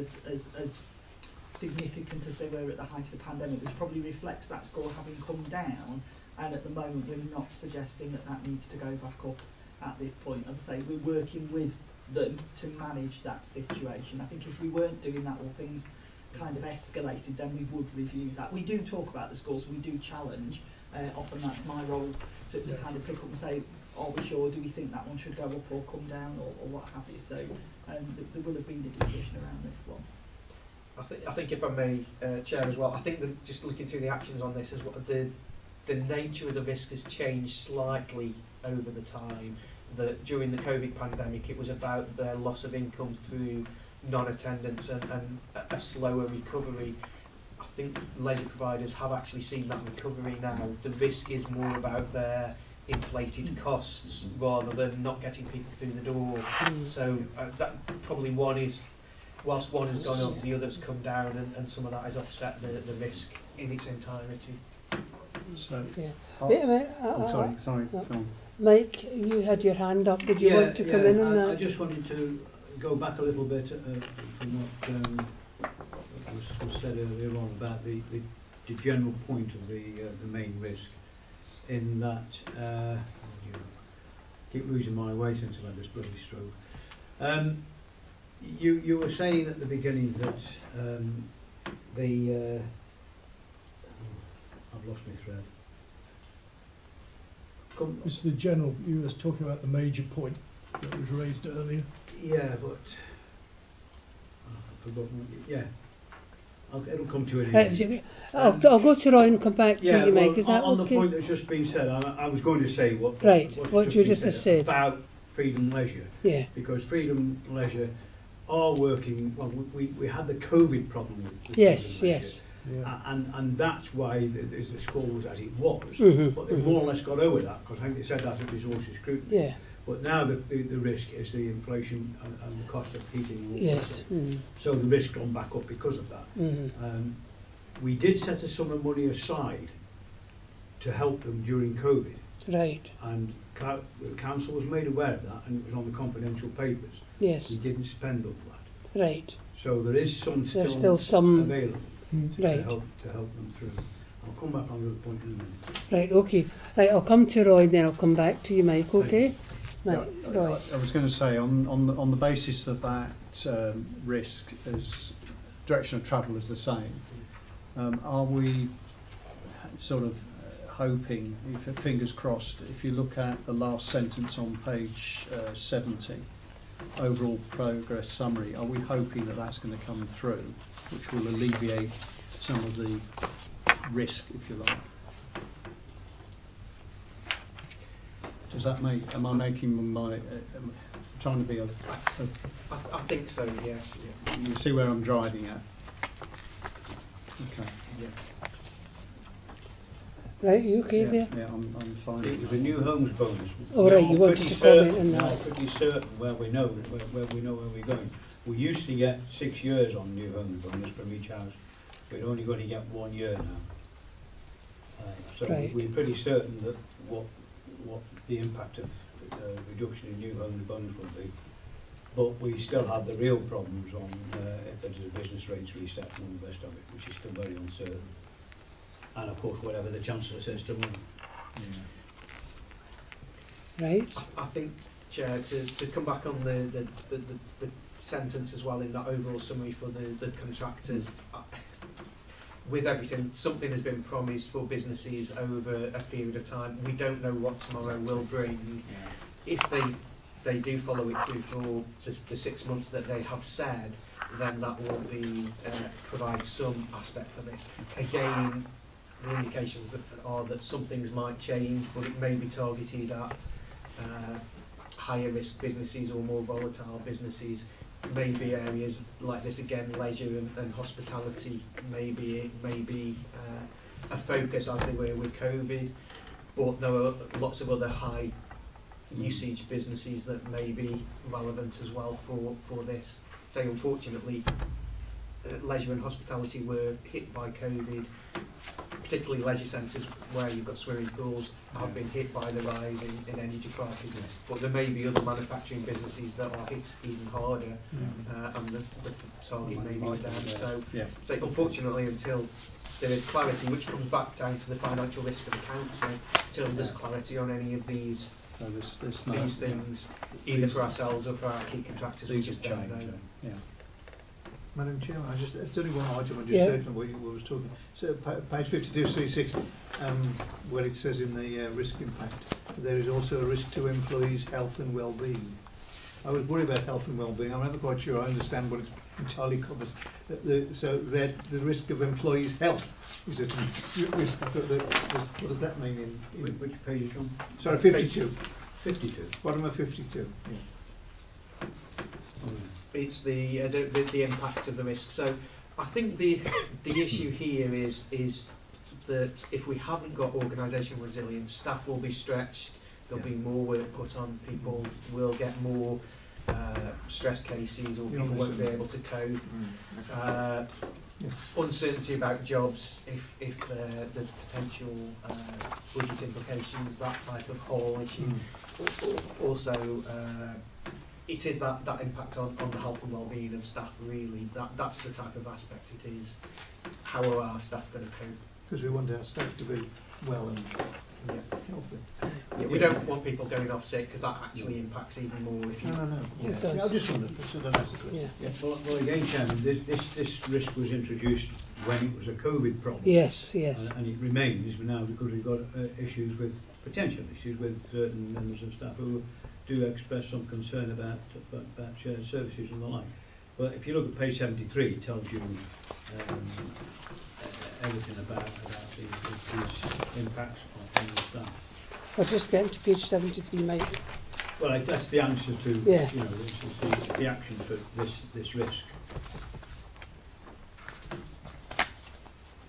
significant as they were at the height of the pandemic, which probably reflects that score having come down, and at the moment we're not suggesting that needs to go back up at this point. As I say, we're working with them to manage that situation. I think if we weren't doing that, or things kind of escalated, then we would review that. We do talk about the scores, we do challenge, often that's my role to kind of pick up and say, are we sure, do we think that one should go up or come down, or what have you. So there will have been a discussion around this one. I think if I may, Chair, as well, I think that just looking through the actions on this as well, the nature of the risk has changed slightly over the time. That during the COVID pandemic, it was about their loss of income through non-attendance and a slower recovery. I think leisure providers have actually seen that recovery now. The risk is more about their inflated costs rather than not getting people through the door. So that probably one is, whilst one has gone up, the other's come down, and some of that has offset the risk in its entirety. So, Yeah. I'll- I'm sorry, go on. Mike, you had your hand up. Did you want to come in on that? I just wanted to go back a little bit from what was said earlier on about the general point of the main risk, in that keep losing my way since I had this bloody stroke. You were saying at the beginning that I've lost my thread. It's the general, you were talking about the major point that was raised earlier. Yeah, but I've forgotten. Yeah, it'll come to it. Right, I'll go to Roy and come back to you, Mike. Is that on okay? the point that's just been said, I was going to say what you just said about Freedom Leisure. Yeah. Because Freedom Leisure are working. Well, we had the COVID problem with yes, Freedom yes. Leisure. And that's why the score was as it was. Mhm, But they more or less got over that, because I think they said that at resources scrutiny. Yeah. But now the risk is the inflation and the cost of heating and all Yes. that. Mm. So the risk gone back up because of that. Mhm. We did set a sum of money aside to help them during COVID, Right. and the council was made aware of that, and it was on the confidential papers. Yes. We didn't spend all that. Right. So there is some There's still some- available to Right. help them through. I'll come back on the other point in a minute. Right. Okay. Right. I'll come to Roy, then I'll come back to you, Mike. Okay. Yeah, Right. Roy. I was going to say, on the basis that risk is direction of travel is the same, are we sort of hoping, fingers crossed, if you look at the last sentence on page 70, overall progress summary, are we hoping that that's going to come through, which will alleviate some of the risk, if you like? Does that am I making my, trying to be I think so, yes. you see where I'm driving at? Okay. Yeah. Right. You okay Yeah, there? yeah, I'm fine. It was a new homes bonus. Oh, right, We're you wanted pretty to comment certain- on that. We're pretty certain where we know where we're going. We used to get 6 years on new homes bonus from each house. We're only going to get 1 year now. So Right. we're pretty certain that what the impact of reduction in new homes bonus will be. But we still have the real problems on if there's a business rates reset and all the rest of it, which is still very uncertain. And of course, whatever the Chancellor says tomorrow. Right. I think, Chair, to come back on the sentence as well in that overall summary for the contractors, with everything, something has been promised for businesses over a period of time. We don't know what tomorrow will bring. If they do follow it through for the 6 months that they have said, then that will be provide some aspect for this. Again, the indications are that some things might change, but it may be targeted at higher risk businesses or more volatile businesses. Maybe areas like this again, leisure and hospitality, maybe a focus as they were with COVID, but there are lots of other high usage businesses that may be relevant as well for this. So unfortunately, leisure and hospitality were hit by COVID, particularly leisure centres where you've got swimming pools have been hit by the rise in energy prices, but there may be other manufacturing businesses that are hit even harder, and the target may be down. So unfortunately, until there is clarity, which comes back down to the financial risk of the council, until there's clarity on any of these things, either for ourselves or for our key contractors, we just don't know. Madam Chairman, there's only one item I just Yeah. said from what you was talking. So page 5236, where it says in the risk impact, there is also a risk to employees' health and well-being. I was worried about health and well-being. I'm never quite sure I understand what it entirely covers. So the risk of employees' health is a risk. What does that mean? Which page on? Sorry, 52. 52. Bottom of 52. Yeah. It's the impact of the risk. So I think the issue here is that if we haven't got organisational resilience, staff will be stretched, there'll be more work put on, people will get more stress cases, or people won't be able to cope. Uncertainty about jobs, if there's potential budget implications, that type of whole issue. Also, it is that impact on the health and well-being of staff, really. That's the type of aspect it is. How are our staff going to cope? Because we want our staff to be well and healthy. We don't want people going off sick, because that actually impacts even more if you... No. It does. I just wondered. So that's a question. Well, again, Chairman, this risk was introduced when it was a COVID problem. Yes. And it remains now because we've got potential issues with certain members of staff who do express some concern about shared services and the like. But if you look at page 73, it tells you everything about these impacts on the staff. I'll just get to page 73, Mike. Well, that's the answer to the action for this risk.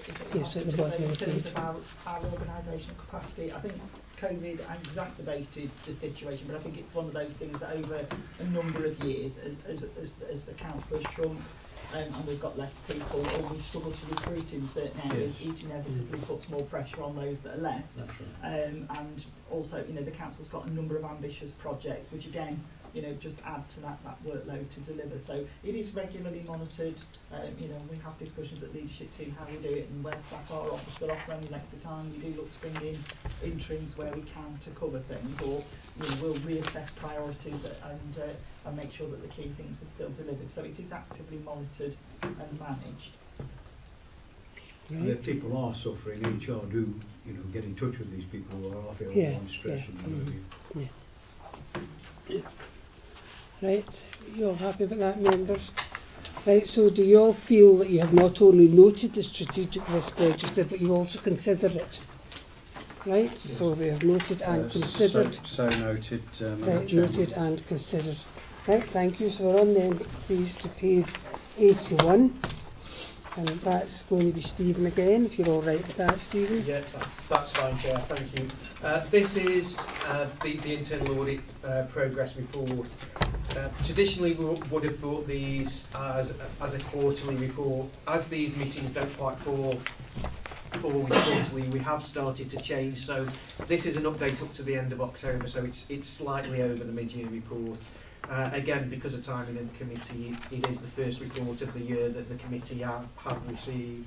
that we Yes, have at the to bottom in of the terms page. of our organisational capacity. I think COVID exacerbated the situation, but I think it's one of those things that over a number of years, as the council has shrunk, and we've got less people, or we've struggled to recruit in certain areas, each inevitably puts more pressure on those that are left. That's right. And also, the council's got a number of ambitious projects, which again, just add to that workload to deliver. So it is regularly monitored. We have discussions at leadership team how we do it, and where staff are off, still off any length of time, we do look to bring in interims where we can to cover things, or we'll reassess priorities and make sure that the key things are still delivered. So it is actively monitored and managed. And if people are suffering, HR do, get in touch with these people who are feeling on stress and what have you. Right, you all happy with that, members? Right, so do you all feel that you have not only noted the strategic risk register, but you also considered it? Right, so we have noted and considered. So noted, Madam Right, Chairman. noted and considered. Right, thank you. So we're on then, please, to page 81. And that's going to be Stephen again, if you're all right with that, Stephen. Yeah, that's fine, Chair. Thank you. This is the internal audit progress report. Traditionally, we would have brought these as a quarterly report. As these meetings don't quite fall quarterly, we have started to change. So this is an update up to the end of October. So it's slightly over the mid-year report. Again, because of timing in the committee, it is the first report of the year that the committee have received.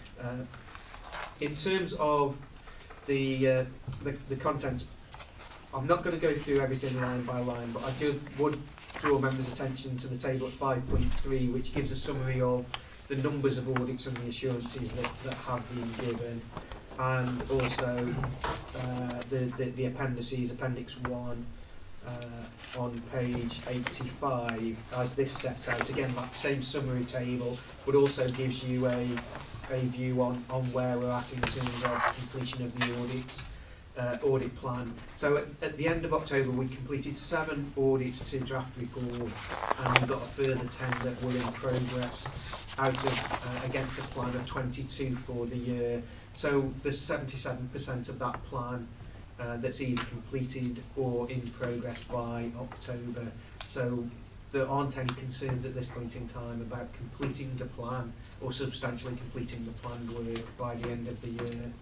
In terms of the content, I'm not going to go through everything line by line, but I would draw members' attention to the table at 5.3, which gives a summary of the numbers of audits and the assurances that have been given, and also the appendices, Appendix 1, on page 85, as this sets out again that same summary table, but also gives you a view on where we're at in terms of completion of the audit plan. So at the end of October, we completed 7 audits to draft report, and we've got a further 10 that were in progress out of against a plan of 22 for the year. So there's 77% of that plan that's either completed or in progress by October. So there aren't any concerns at this point in time about completing the plan or substantially completing the planned work by the end of the year.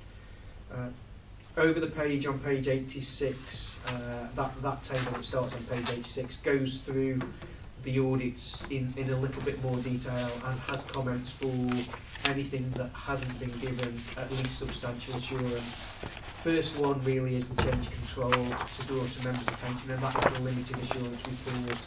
Over the page, on page 86, that table that starts on page 86 goes through the audits in a little bit more detail and has comments for anything that hasn't been given at least substantial assurance. First one really is the change control to draw to members' attention, and that is the limited assurance report.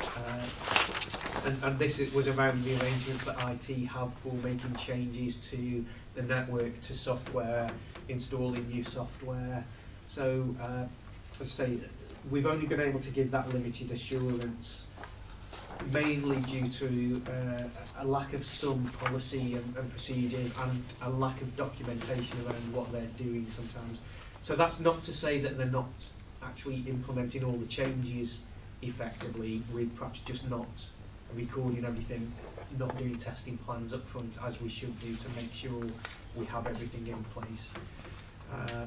And this was around the arrangements that IT have for making changes to the network, to software, installing new software. So, as I say, we've only been able to give that limited assurance mainly due to a lack of some policy and procedures, and a lack of documentation around what they're doing sometimes. So that's not to say that they're not actually implementing all the changes effectively, with perhaps just not recording everything, not doing testing plans up front as we should do to make sure we have everything in place.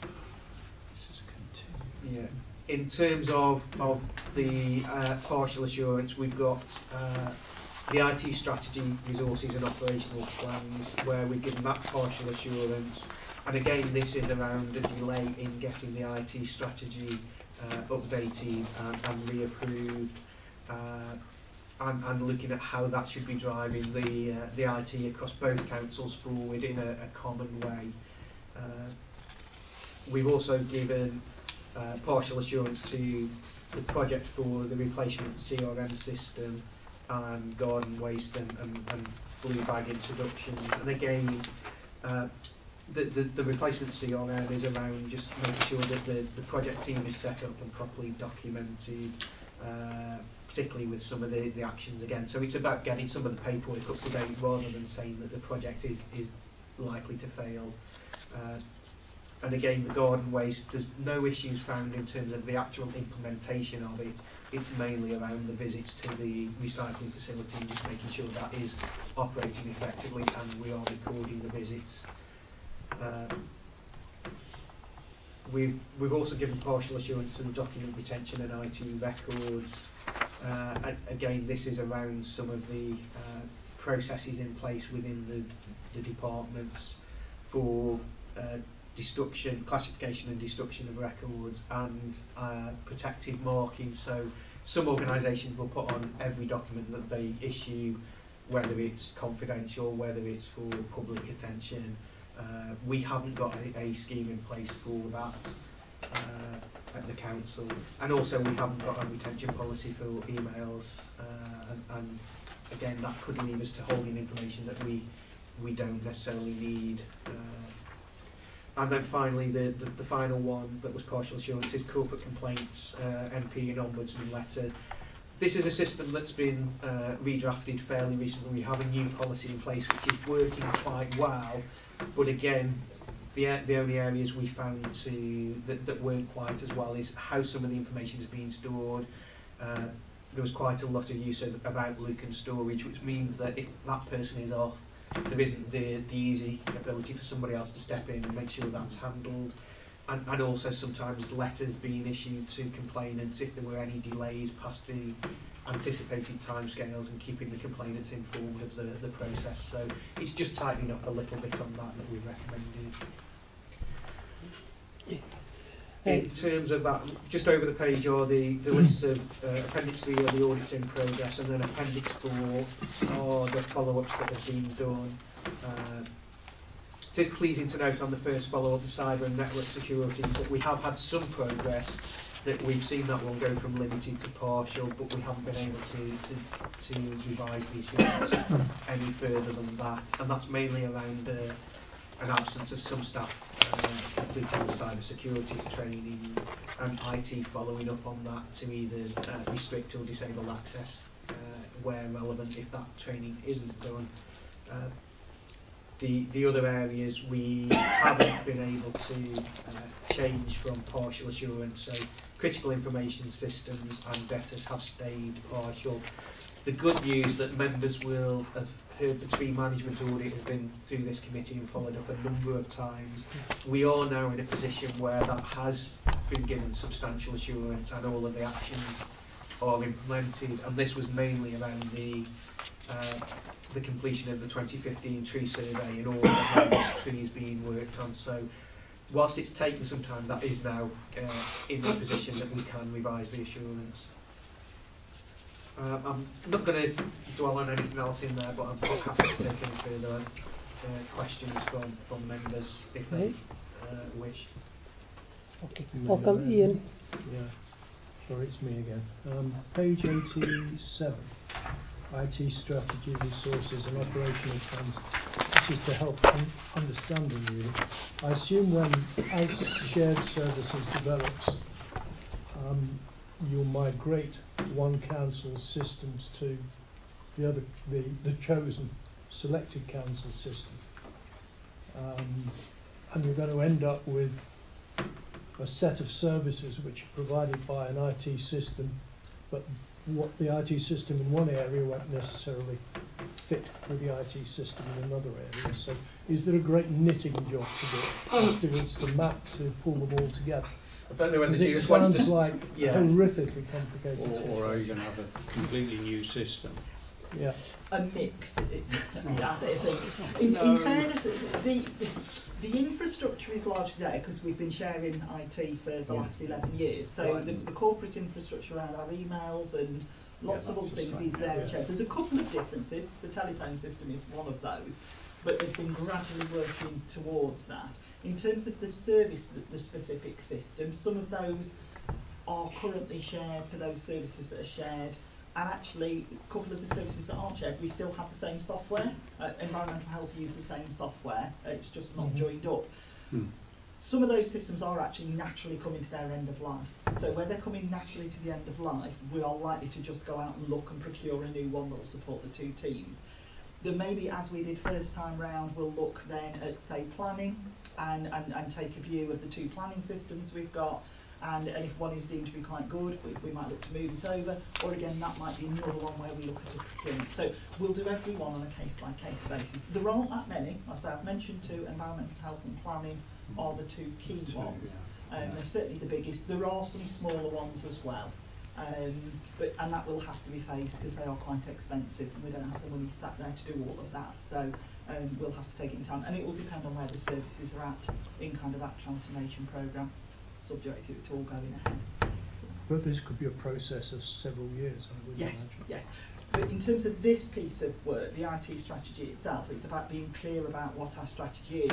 Yeah. In terms of the partial assurance, we've got the IT strategy, resources and operational plans, where we've given that partial assurance. And again, this is around a delay in getting the IT strategy updated and reapproved, and looking at how that should be driving the IT across both councils forward in a common way. We've also given partial assurance to the project for the replacement CRM system and garden waste and blue bag introductions. And again, the replacement CRM is around just making sure that the project team is set up and properly documented, particularly with some of the actions again. So it's about getting some of the paperwork up to date rather than saying that the project is likely to fail. And again, the garden waste, there's no issues found in terms of the actual implementation of it. It's mainly around the visits to the recycling facility and just making sure that is operating effectively and we are recording the visits. We've also given partial assurance to the document retention and IT records. Again, this is around some of the processes in place within the departments for destruction, classification and destruction of records and protective marking. So some organisations will put on every document that they issue, whether it's confidential, whether it's for public attention. We haven't got a scheme in place for that at the council, and also we haven't got a retention policy for emails, and again that could lead us to holding information that we don't necessarily need. And then finally, the final one that was partial assurance is corporate complaints, MP and Ombudsman letter. This is a system that's been redrafted fairly recently. We have a new policy in place which is working quite well, but again, the only areas we found that weren't quite as well is how some of the information is being stored. There was quite a lot of use of Outlook and storage, which means that if that person is off, there isn't the easy ability for somebody else to step in and make sure that's handled. And also sometimes letters being issued to complainants if there were any delays past the anticipated timescales and keeping the complainants informed of the process. So it's just tightening up a little bit on that we recommended. In terms of that, just over the page are the lists of Appendix 3 are the audits in progress, and then Appendix 4 are the follow-ups that have been done. It is pleasing to note on the first follow-up, the cyber and network security, that we have had some progress, that we've seen that one go from limited to partial, but we haven't been able to revise the assurance any further than that, and that's mainly around an absence of some staff completing the cyber security training and IT following up on that to either restrict or disable access where relevant if that training isn't done. The other areas we haven't been able to change from partial assurance, so critical information systems and debtors have stayed partial. The good news that members will have heard the tree management audit has been through this committee and followed up a number of times. We are now in a position where that has been given substantial assurance and all of the actions are implemented, and this was mainly around the completion of the 2015 tree survey and all of the trees being worked on. So whilst it's taken some time, that is now in the position that we can revise the assurance. I'm not going to dwell on anything else in there, but I'm happy to take any further questions from members if they wish. Okay. Welcome, Ian. Yeah. Sorry, it's me again. Page 87, IT strategy, resources and operational plans. This is to help understanding really. I assume when, as shared services develops, you'll migrate one council's systems to the chosen, selected council system. And you're going to end up with a set of services which are provided by an IT system, but what the IT system in one area won't necessarily fit with the IT system in another area. So is there a great knitting job to do afterwards to map, to pull them all together? I don't know whether it sounds like horrifically complicated. Or are you going to have a completely new system? Yeah. A mix. In fairness, the infrastructure is largely there because we've been sharing IT for the last 11 years. So the corporate infrastructure around our emails and lots of other things is there and shared. There's a couple of differences. The telephone system is one of those, but they've been gradually working towards that. In terms of the service, the specific systems, some of those are currently shared for those services that are shared. And actually, a couple of the services that aren't shared, we still have the same software. Environmental health use the same software. It's just not joined up. Some of those systems are actually naturally coming to their end of life. So where they're coming naturally to the end of life, we are likely to just go out and look and procure a new one that will support the two teams. Then maybe, as we did first time round, we'll look then at, say, planning and take a view of the 2 planning systems we've got. And if one is deemed to be quite good, we might look to move it over, or again that might be another one where we look at a procurement. So we'll do every one on a case-by-case basis. There aren't that many. As I've mentioned, 2, environmental health and planning are the 2 key ones. They're certainly the biggest. There are some smaller ones as well, and that will have to be phased because they are quite expensive and we don't have the money sat there to do all of that. So we'll have to take it in time, and it will depend on where the services are at in kind of that transformation programme, subject to it all going ahead. But this could be a process of several years, I would imagine. Yes. But in terms of this piece of work, the IT strategy itself, it's about being clear about what our strategy is.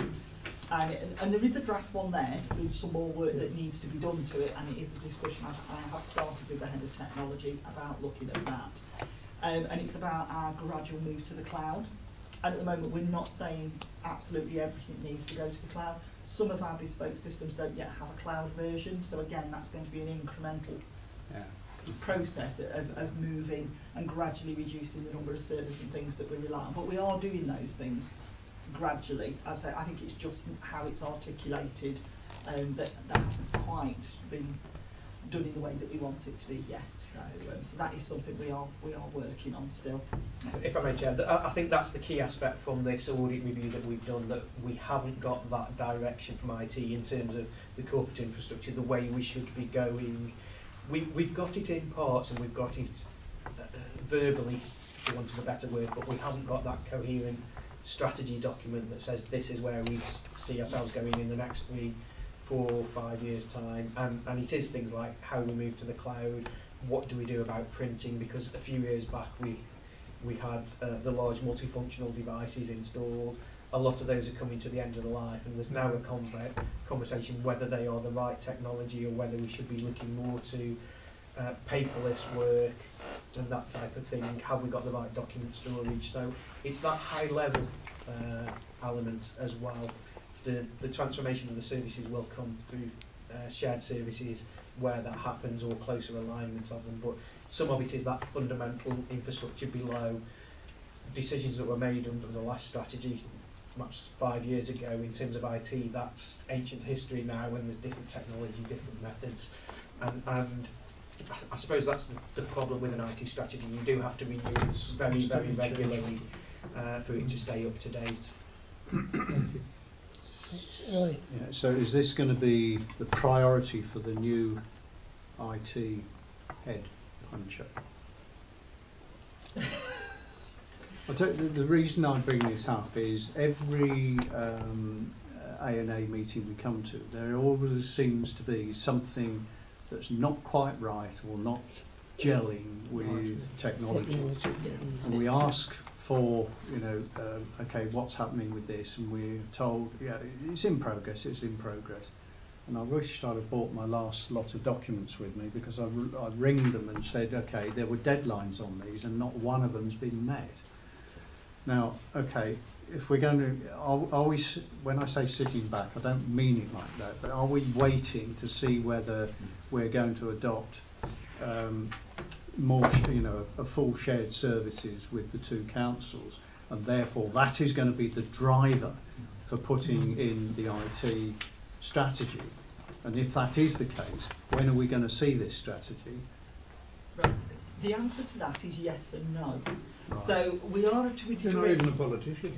And there is a draft one there. There's some more work that needs to be done to it, and it is a discussion I have started with the head of technology about looking at that. And it's about our gradual move to the cloud. And at the moment, we're not saying absolutely everything needs to go to the cloud. Some of our bespoke systems don't yet have a cloud version, so again, that's going to be an incremental process of moving and gradually reducing the number of servers and things that we rely on. But we are doing those things gradually. As I say, I think it's just how it's articulated that hasn't quite been done in the way that we want it to be yet. So that is something we are working on still. If I may, Chair, I think that's the key aspect from this audit review that we've done, that we haven't got that direction from IT in terms of the corporate infrastructure, the way we should be going. We've got it in parts and we've got it verbally, for want of a better word, but we haven't got that coherent strategy document that says this is where we see ourselves going in the next 3, 4, 5 years' time. And it is things like how we move to the cloud, what do we do about printing, because a few years back we had the large multifunctional devices installed. A lot of those are coming to the end of the life, and there's now a conversation whether they are the right technology or whether we should be looking more to paperless work and that type of thing. Have we got the right document storage? So it's that high level element as well. The transformation of the services will come through shared services where that happens, or closer alignment of them, but some of it is that fundamental infrastructure below. Decisions that were made under the last strategy, much 5 years ago, in terms of IT, that's ancient history now, when there's different technology, different methods, and I suppose that's the problem with an IT strategy. You do have to renew it very, very regularly for it to stay up to date. Thank you. Really? Yeah, so is this going to be the priority for the new IT head puncher? The reason I bring this up is every A&A meeting we come to, there always seems to be something that's not quite right or not gelling with technology. And we ask for, okay, what's happening with this? And we're told, yeah, it's in progress, it's in progress. And I wished I'd have brought my last lot of documents with me, because I ringed them and said, okay, there were deadlines on these and not one of them's been met. Now, okay, if we're going to, are we, when I say sitting back, I don't mean it like that, but are we waiting to see whether we're going to adopt more, a full shared services with the 2 councils, and therefore that is going to be the driver for putting in the IT strategy? And if that is the case, when are we going to see this strategy? The answer to that is yes and no. Right. So we are to a degree. You're not even a politician.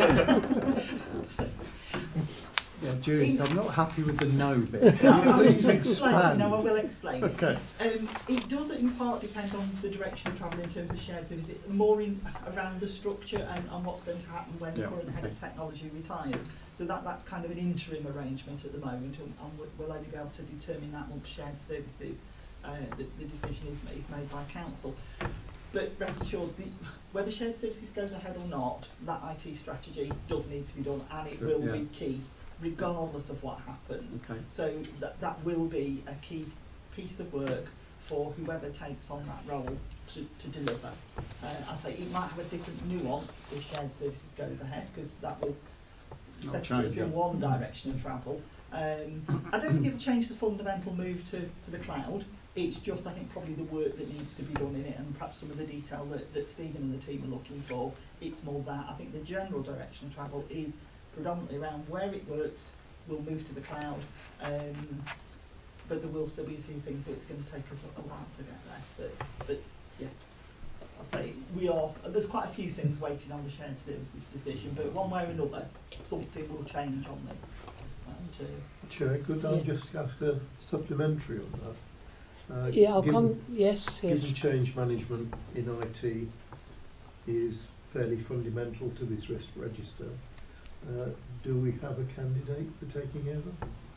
Yeah, Judith, I'm not happy with the no bit. Can you please expand? No, I will explain. Okay. It does in part depend on the direction of travel in terms of shared services, more around the structure and what's going to happen when the current head of technology retires. So that's kind of an interim arrangement at the moment, and we'll only be able to determine that once shared services, the decision is made by council. But rest assured, whether shared services goes ahead or not, that IT strategy does need to be done, and it will be key, regardless of what happens. Okay. So that will be a key piece of work for whoever takes on that role to deliver. I say it might have a different nuance if shared services goes ahead, because that will Not set it as change in it. one direction of travel. I don't think it'll change the fundamental move to the cloud. It's just, I think, probably the work that needs to be done in it, and perhaps some of the detail that Stephen and the team are looking for. It's more that. I think the general direction of travel is predominantly around where it works, we'll move to the cloud, but there will still be a few things that it's going to take us a while to get there. But yeah, I'll say there's quite a few things waiting on the shared services decision, but one way or another, something will change on them. Chair, could I just ask a supplementary on that? I'll come. Yes. Given change management in IT is fairly fundamental to this risk register, do we have a candidate for taking over?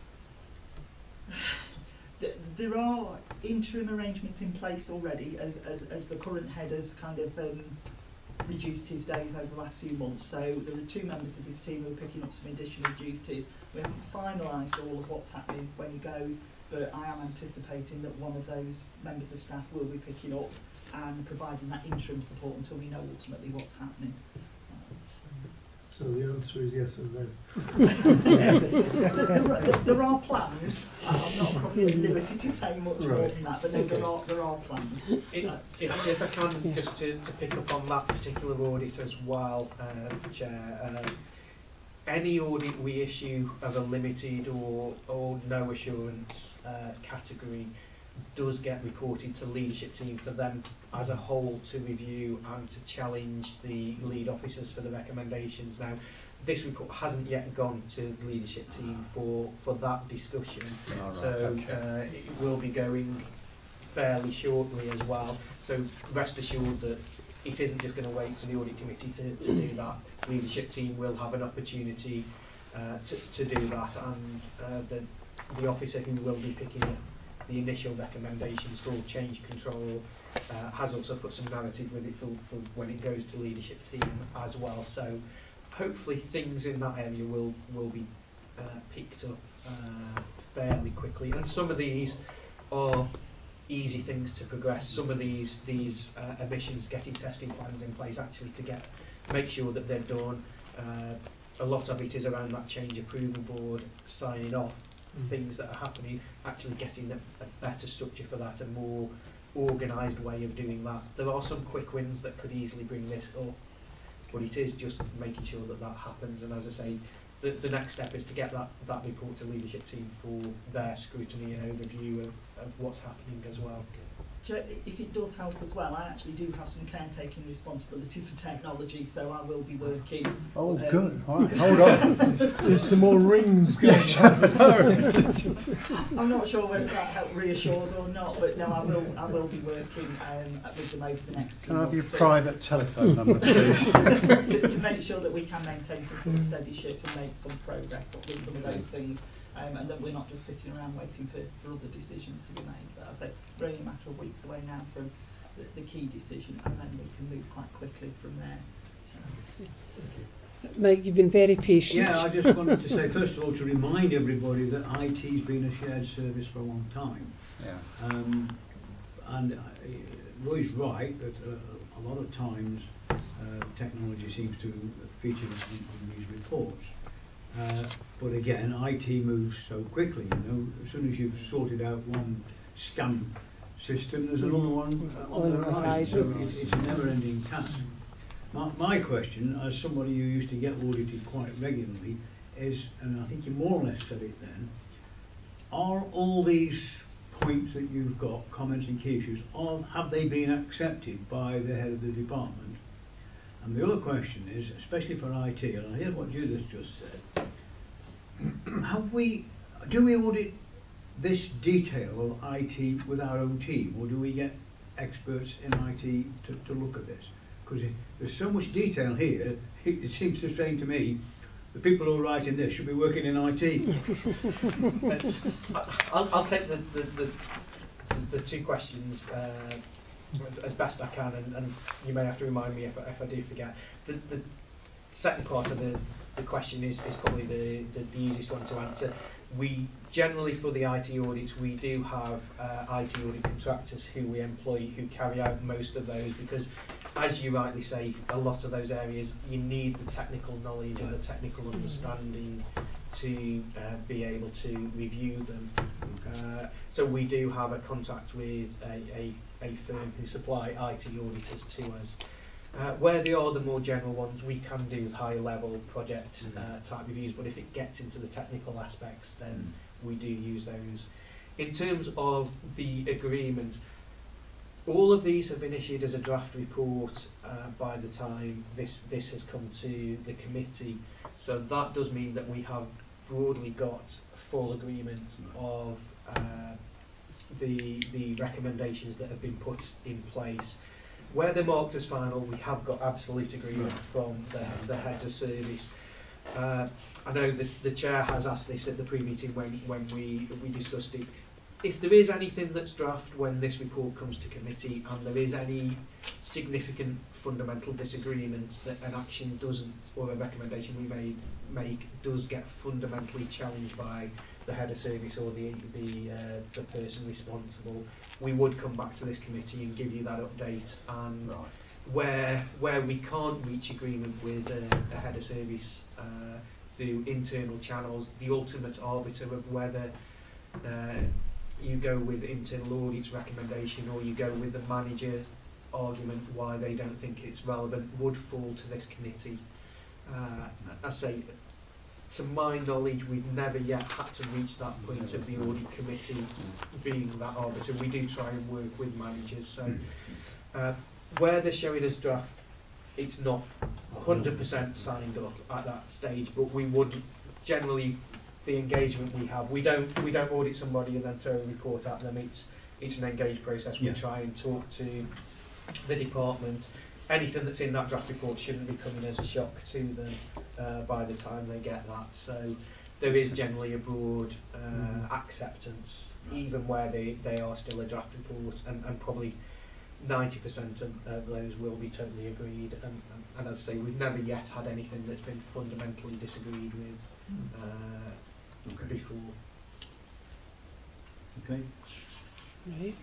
There are interim arrangements in place already, as the current head has kind of reduced his days over the last few months. So there are 2 members of his team who are picking up some additional duties. We haven't finalised all of what's happening when he goes, but I am anticipating that one of those members of staff will be picking up and providing that interim support until we know ultimately what's happening. So the answer is yes and no. There are plans. I'm not probably at liberty to say much more than that, but no, there are plans. If I can, just to pick up on that particular audit as well, Chair. Any audit we issue of a limited or no assurance category does get reported to leadership team for them as a whole to review and to challenge the lead officers for the recommendations. Now, this report hasn't yet gone to the leadership team for that discussion, it will be going fairly shortly as well. So rest assured that it isn't just going to wait for the audit committee to do that. Leadership team will have an opportunity to do that, and the officer who will be picking up the initial recommendations for change control has also put some narrative with it for when it goes to leadership team as well. So hopefully things in that area will be picked up fairly quickly, and some of these are easy things to progress. Some of these emissions, getting testing plans in place actually to make sure that they're done. A lot of it is around that change approval board signing off things that are happening, actually getting a better structure for that, a more organised way of doing that. There are some quick wins that could easily bring this up, but it is just making sure that happens. And as I say, the next step is to get that report to leadership team for their scrutiny and overview of what's happening as well. If it does help as well, I actually do have some caretaking responsibility for technology, so I will be working. Oh, good. Hold on. There's some more rings going on. I'm not sure whether that reassures or not, but no, I will be working with them over the next few months. Can I have your private telephone number, please? to make sure that we can maintain some sort of steady ship and make some progress with some of those things. And that we're not just sitting around waiting for other decisions to be made. But I say we're only a matter of weeks away now from the key decision, and then we can move quite quickly from there. Mike, you've been very patient. Yeah, I just wanted to say, first of all, to remind everybody that IT's been a shared service for a long time. Yeah. And Roy's right that a lot of times technology seems to feature on these reports. But again, IT moves so quickly, as soon as you've sorted out one scam system, there's another one on the horizon, so it's a never-ending task. My question, as somebody who used to get audited quite regularly, is, and I think you more or less said it then, are all these points that you've got, comments and key issues, have they been accepted by the head of the department? And the other question is, especially for IT, and I hear what Judith just said, do we audit this detail of IT with our own team, or do we get experts in IT to look at this? Because there's so much detail here, it seems to say to me, the people who are writing this should be working in IT. I'll take the two questions as best I can, and you may have to remind me if I do forget. The second part of the question is probably the easiest one to answer. We generally, for the IT audits, we do have IT audit contractors who we employ who carry out most of those, because as you rightly say, a lot of those areas you need the technical knowledge and the technical understanding to be able to review them. So we do have a contract with a firm who supply IT auditors to us. Where they are the more general ones, we can do higher level project type reviews, but if it gets into the technical aspects, then we do use those. In terms of the agreement, all of these have been issued as a draft report by the time this has come to the committee. So that does mean that we have broadly got full agreement of the recommendations that have been put in place. Where they're marked as final, we have got absolute agreement from the heads of service. I know that the chair has asked this at the pre-meeting when we discussed it. If there is anything that's draft when this report comes to committee and there is any significant fundamental disagreement that an action doesn't, or a recommendation we may make does get fundamentally challenged by the head of service or the person responsible, we would come back to this committee and give you that update. And where we can't reach agreement with a head of service through internal channels, the ultimate arbiter of whether you go with internal audit's recommendation or you go with the manager argument why they don't think it's relevant would fall to this committee. I say, to my knowledge, we've never yet had to reach that point of the audit committee being that arbiter. We do try and work with managers. So where they're showing us draft, it's not 100% signed up at that stage, but we would generally, the engagement we have, we don't audit somebody and then throw a report at them. It's an engaged process. We try and talk to the department. Anything that's in that draft report shouldn't be coming as a shock to them by the time they get that. So there is generally a broad acceptance, even where they are still a draft report, and probably 90% of those will be totally agreed. And as I say, we've never yet had anything that's been fundamentally disagreed with before. Okay. Right.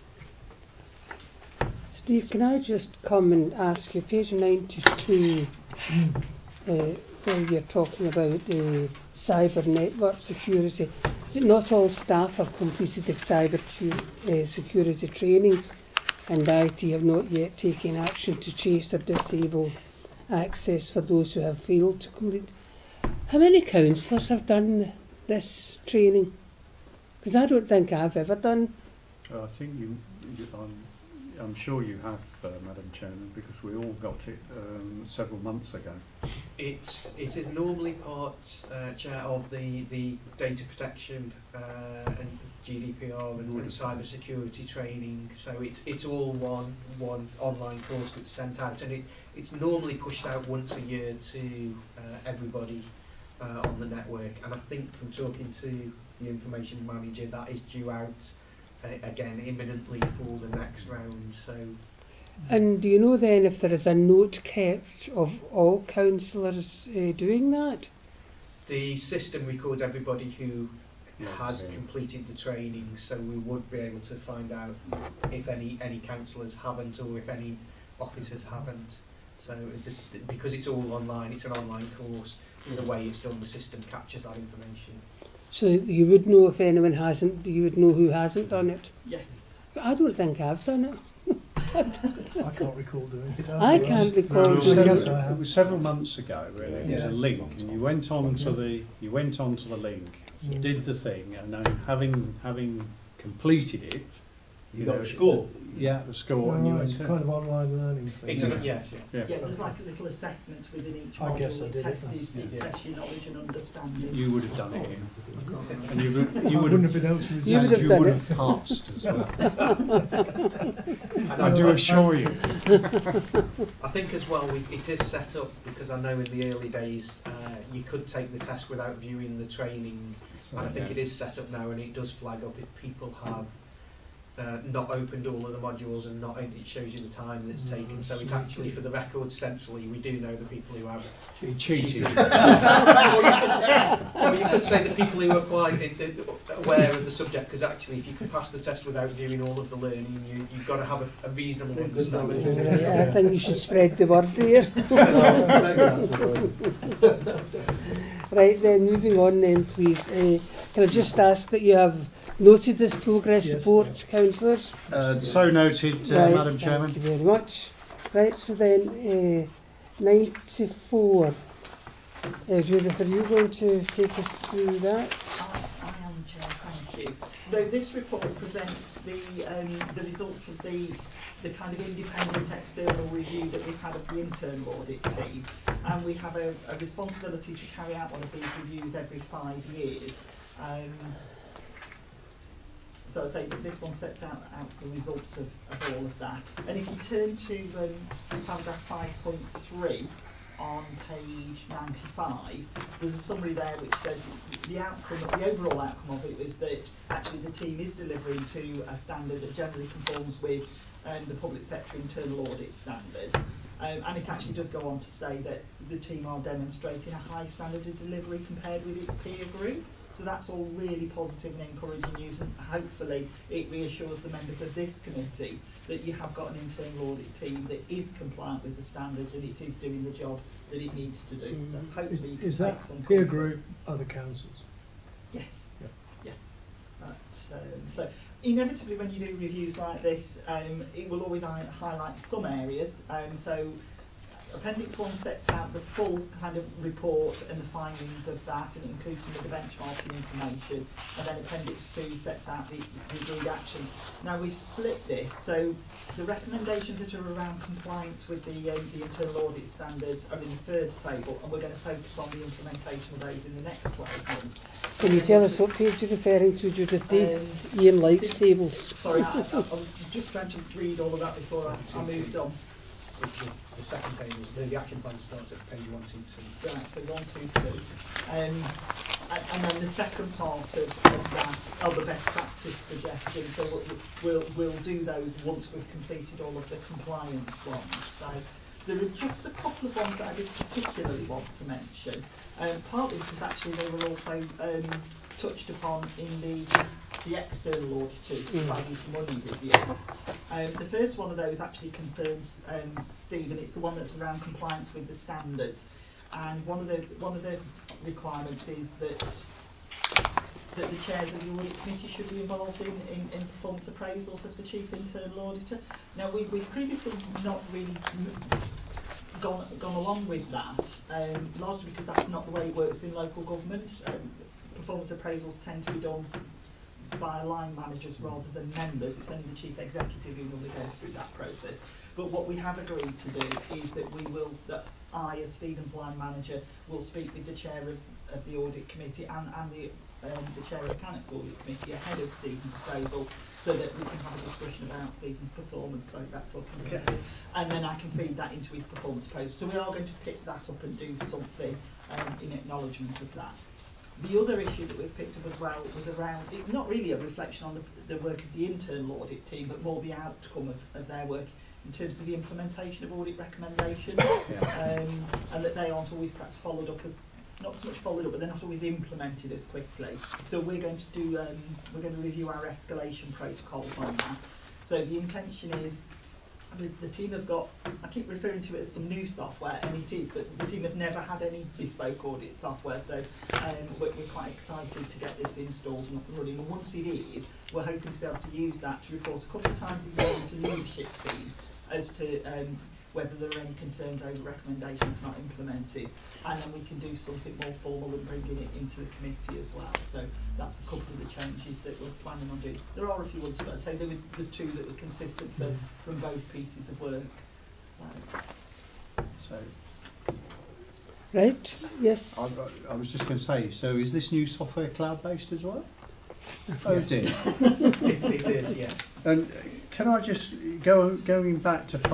Steve, can I just come and ask you, page 92, where you're talking about cyber network security, is it not all staff have completed the cyber security trainings and IT have not yet taken action to chase or disable access for those who have failed to complete? How many councillors have done this training? Because I don't think I've ever done. I think I'm sure you have, Madam Chairman, because we all got it several months ago. It is normally part, Chair, of the data protection and GDPR and cyber security training. So it's all one online course that's sent out, and it's normally pushed out once a year to everybody on the network. And I think from talking to the information manager, that is due out again imminently for the next round. So, and do you know then if there is a note kept of all councillors doing that? The system records everybody who has completed the training, so we would be able to find out if any councillors haven't or if any officers haven't. So because it's all online, it's an online course, the way it's done, the system captures that information. So you would know if anyone hasn't, you would know who hasn't done it? Yes. I don't think I've done it. I can't recall doing it. I can't recall. It was several months ago, really. It was a link, and you went onto the link, did the thing, and then having completed it, you got a score. Yeah, the score, and you went. It's kind of online learning thing. Yes. There's like a little assessment within each I module guess I that did tests your knowledge and understanding. You would have done it, and you I would wouldn't have been able to resist. you would have passed as well. I do assure you. I think as well it is set up because I know in the early days you could take the test without viewing the training, and I think it is set up now, and it does flag up if people have not opened all of the modules and not it shows you the time that's taken. So it's actually, for the record, centrally, we do know the people who have cheated. or you could say the people who applied aware of the subject, because actually if you can pass the test without doing all of the learning, you've got to have a reasonable understanding. I think you should spread the word here. Right then, moving on then, please. Can I just ask that you have noted this progress report, councillors? So noted, Right, Madam Chairman. Thank you very much. Right, so then 94. Judith, are you going to take us through that? I am, Chair, thank you. So this report presents the results of the kind of independent external review that we've had of the internal audit team, and we have a responsibility to carry out one of these reviews every 5 years. So I say that this one sets out the results of all of that. And if you turn to paragraph 5.3 on page 95, there's a summary there which says the overall outcome of it is that actually the team is delivering to a standard that generally conforms with the public sector internal audit standard. And it actually does go on to say that the team are demonstrating a high standard of delivery compared with its peer group. So that's all really positive and encouraging news, and hopefully it reassures the members of this committee that you have got an internal audit team that is compliant with the standards and it is doing the job that it needs to do. So hopefully Is that peer group other councils? Yes. Yeah. So inevitably when you do reviews like this, it will always highlight some areas. So Appendix 1 sets out the full kind of report and the findings of that, and it includes some of the benchmarking information. And then Appendix 2 sets out the agreed actions. Now we've split this, so the recommendations that are around compliance with the internal audit standards are in the third table, and we're going to focus on the implementation of those in the next 12 months. Can you tell us what page you're referring to, Judith? Ian likes tables. Sorry, I was just trying to read all of that before I moved on. The second table, the action plan starts at page 122. Right, so 122. And then the second part of that are the best practice suggestions. So we'll do those once we've completed all of the compliance ones. So there are just a couple of ones that I did particularly want to mention. Partly because actually they were also touched upon in the external auditors value for money review. The first one of those actually concerns Steve, and it's the one that's around compliance with the standards. And one of the requirements is that the chairs of the audit committee should be involved in performance appraisals of the chief internal auditor. Now we've previously not really gone along with that, largely because that's not the way it works in local government. Performance appraisals tend to be done by line managers rather than members. It's only the chief executive who normally goes through that process. But what we have agreed to do is that I, as Stephen's line manager, will speak with the chair of the audit committee and the chair of the Cannock's audit committee ahead of Stephen's proposal, so that we can have a discussion about Stephen's performance. Sorry, that's talking about it. And then I can feed that into his performance proposal. So we are going to pick that up and do something in acknowledgement of that. The other issue that we've picked up as well was around, it's not really a reflection on the work of the internal audit team, but more the outcome of their work in terms of the implementation of audit recommendations, and that they aren't always perhaps followed up as, not so much followed up, but they're not always implemented as quickly. So we're going to do, we're going to review our escalation protocols on that. So the intention is, the team have got, I keep referring to it as some new software, and it is, but the team have never had any bespoke audit software, so we're quite excited to get this installed and up and running. And once it is, we're hoping to be able to use that to report a couple of times a year to the leadership team as to whether there are any concerns over recommendations not implemented, and then we can do something more formal and bringing it into the committee as well. So that's a couple of the changes that we're planning on doing. There are a few others, but I'd say there were the two that were consistent from both pieces of work. So Right, yes. I was just going to say, so is this new software cloud-based as well? Oh dear. It is, yes. And can I just going back to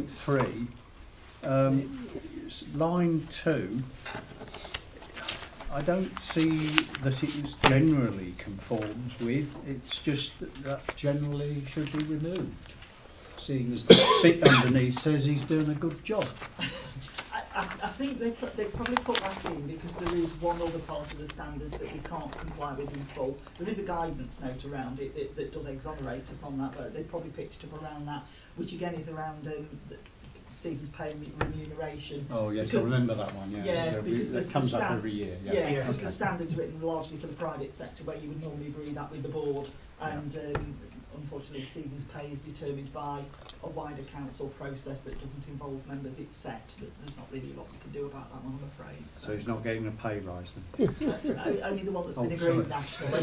5.3, line 2. I don't see that it is generally conforms with. It's just that generally should be removed, seeing as the bit underneath says he's doing a good job. I think they probably put that in because there is one other part of the standards that we can't comply with in full. There is a guidance note around it that does exonerate us on that, but they probably picked it up around that, which again is around Stephen's pay and remuneration. Oh yes, I remember that one. Yeah, because that comes up every year. Yeah, because the standards written largely for the private sector, where you would normally agree that with the board, and unfortunately Stephen's pay is determined by a wider council process that doesn't involve members. It's set. There's not really a lot we can do about that one, I'm afraid. So he's not getting a pay rise then? Only the one that's been agreed nationally.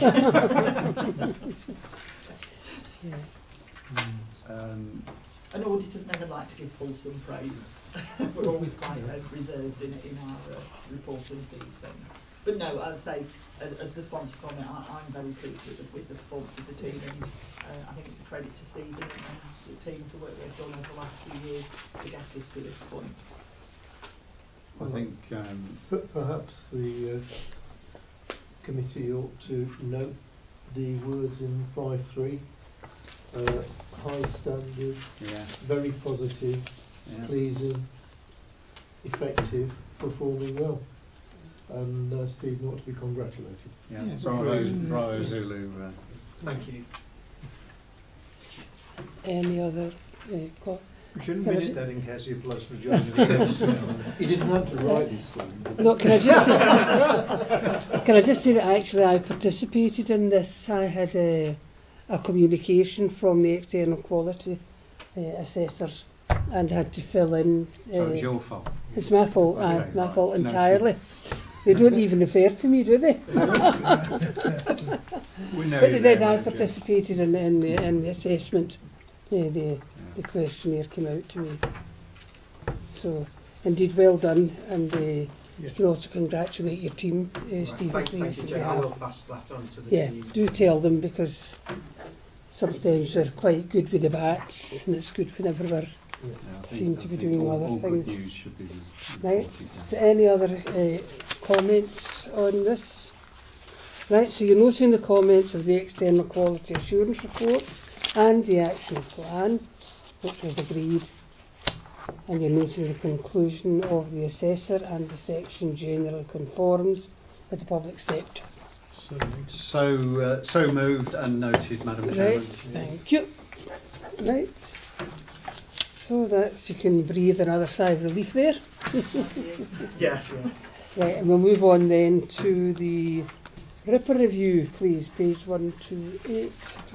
And auditors never like to give fulsome praise. We're always quite reserved in our reporting of these things. But no, I'd say, as the sponsor from it, I'm very pleased with the performance of the team, and I think it's a credit to Stephen and the team for work they've done over the last few years to get us to this point. I think perhaps the committee ought to note the words in 5.3. High standard, very positive, pleasing, effective, performing well. And Stephen ought to be congratulated. Bravo Zulu. Thank you. Any other We shouldn't minute that in case he applies for a job in the case. He didn't have to write this one. No, can I just say that actually I participated in this. I had a communication from the external quality assessors and had to fill in. So it's your fault? It's my fault. Okay, my fault No, entirely. They don't even refer to me, do they? We know But you then there, I won't you? participated in the assessment. The questionnaire came out to me. So, indeed, well done, and you can also congratulate your team, Stephen. Thank you, Jane. I will pass that on to the team. Do tell them, because sometimes they're quite good with the bats, and it's good whenever we're seem to be doing other things. Good news should be Right. reported down. So, any other comments on this? Right. So you're noting the comments of the external quality assurance report and the action plan, which was agreed, and you're noting the conclusion of the assessor, and the section generally conforms with the public sector. So moved and noted, Madam Right, Chairman. thank you. Right. So that's, you can breathe another sigh of relief there. Yes. Right, and we'll move on then to the RIPA review, please, page 128.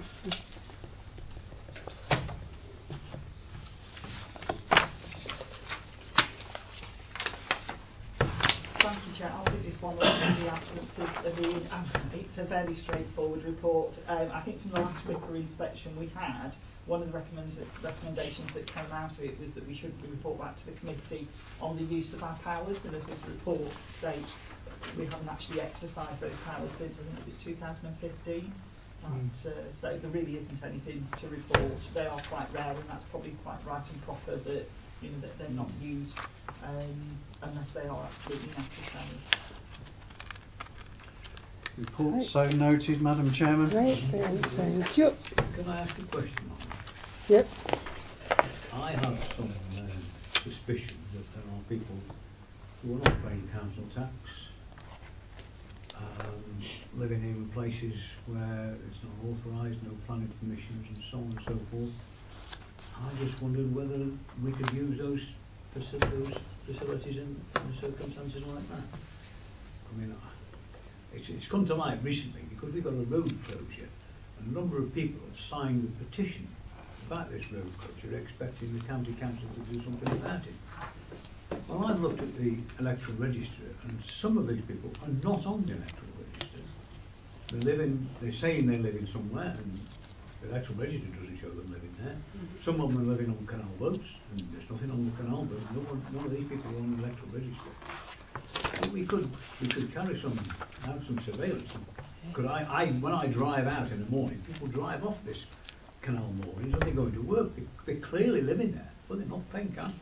Thank you, Chair. I'll pick this one up in the absence of Ian. It's a very straightforward report. I think from the last RIPA inspection we had, one of the recommendations that came out of it was that we should report back to the committee on the use of our powers, and as this report states, we haven't actually exercised those powers since, I think it's 2015. So there really isn't anything to report. They are quite rare, and that's probably quite right and proper that that they're not used unless they are absolutely necessary. Report so noted, Madam Chairman. Right, thank you. Can I ask a question on that? Yep. I have some suspicion that there are people who are not paying council tax, living in places where it's not authorised, no planning permissions and so on and so forth. I just wondered whether we could use those facilities in circumstances like that. I mean, it's come to light recently because we've got a road closure, and a number of people have signed a petition about this road closure, expecting the county council to do something about it. Well, I've looked at the electoral register, and some of these people are not on the electoral register. They're saying they're living somewhere, and the electoral register doesn't show them living there. Some of them are living on canal boats, and there's nothing on the canal boat. None of these people are on the electoral register. But we could carry some surveillance. When I drive out in the morning, people drive off this canal moorings and they're going to work. They're clearly living there, but they're not paying council tax.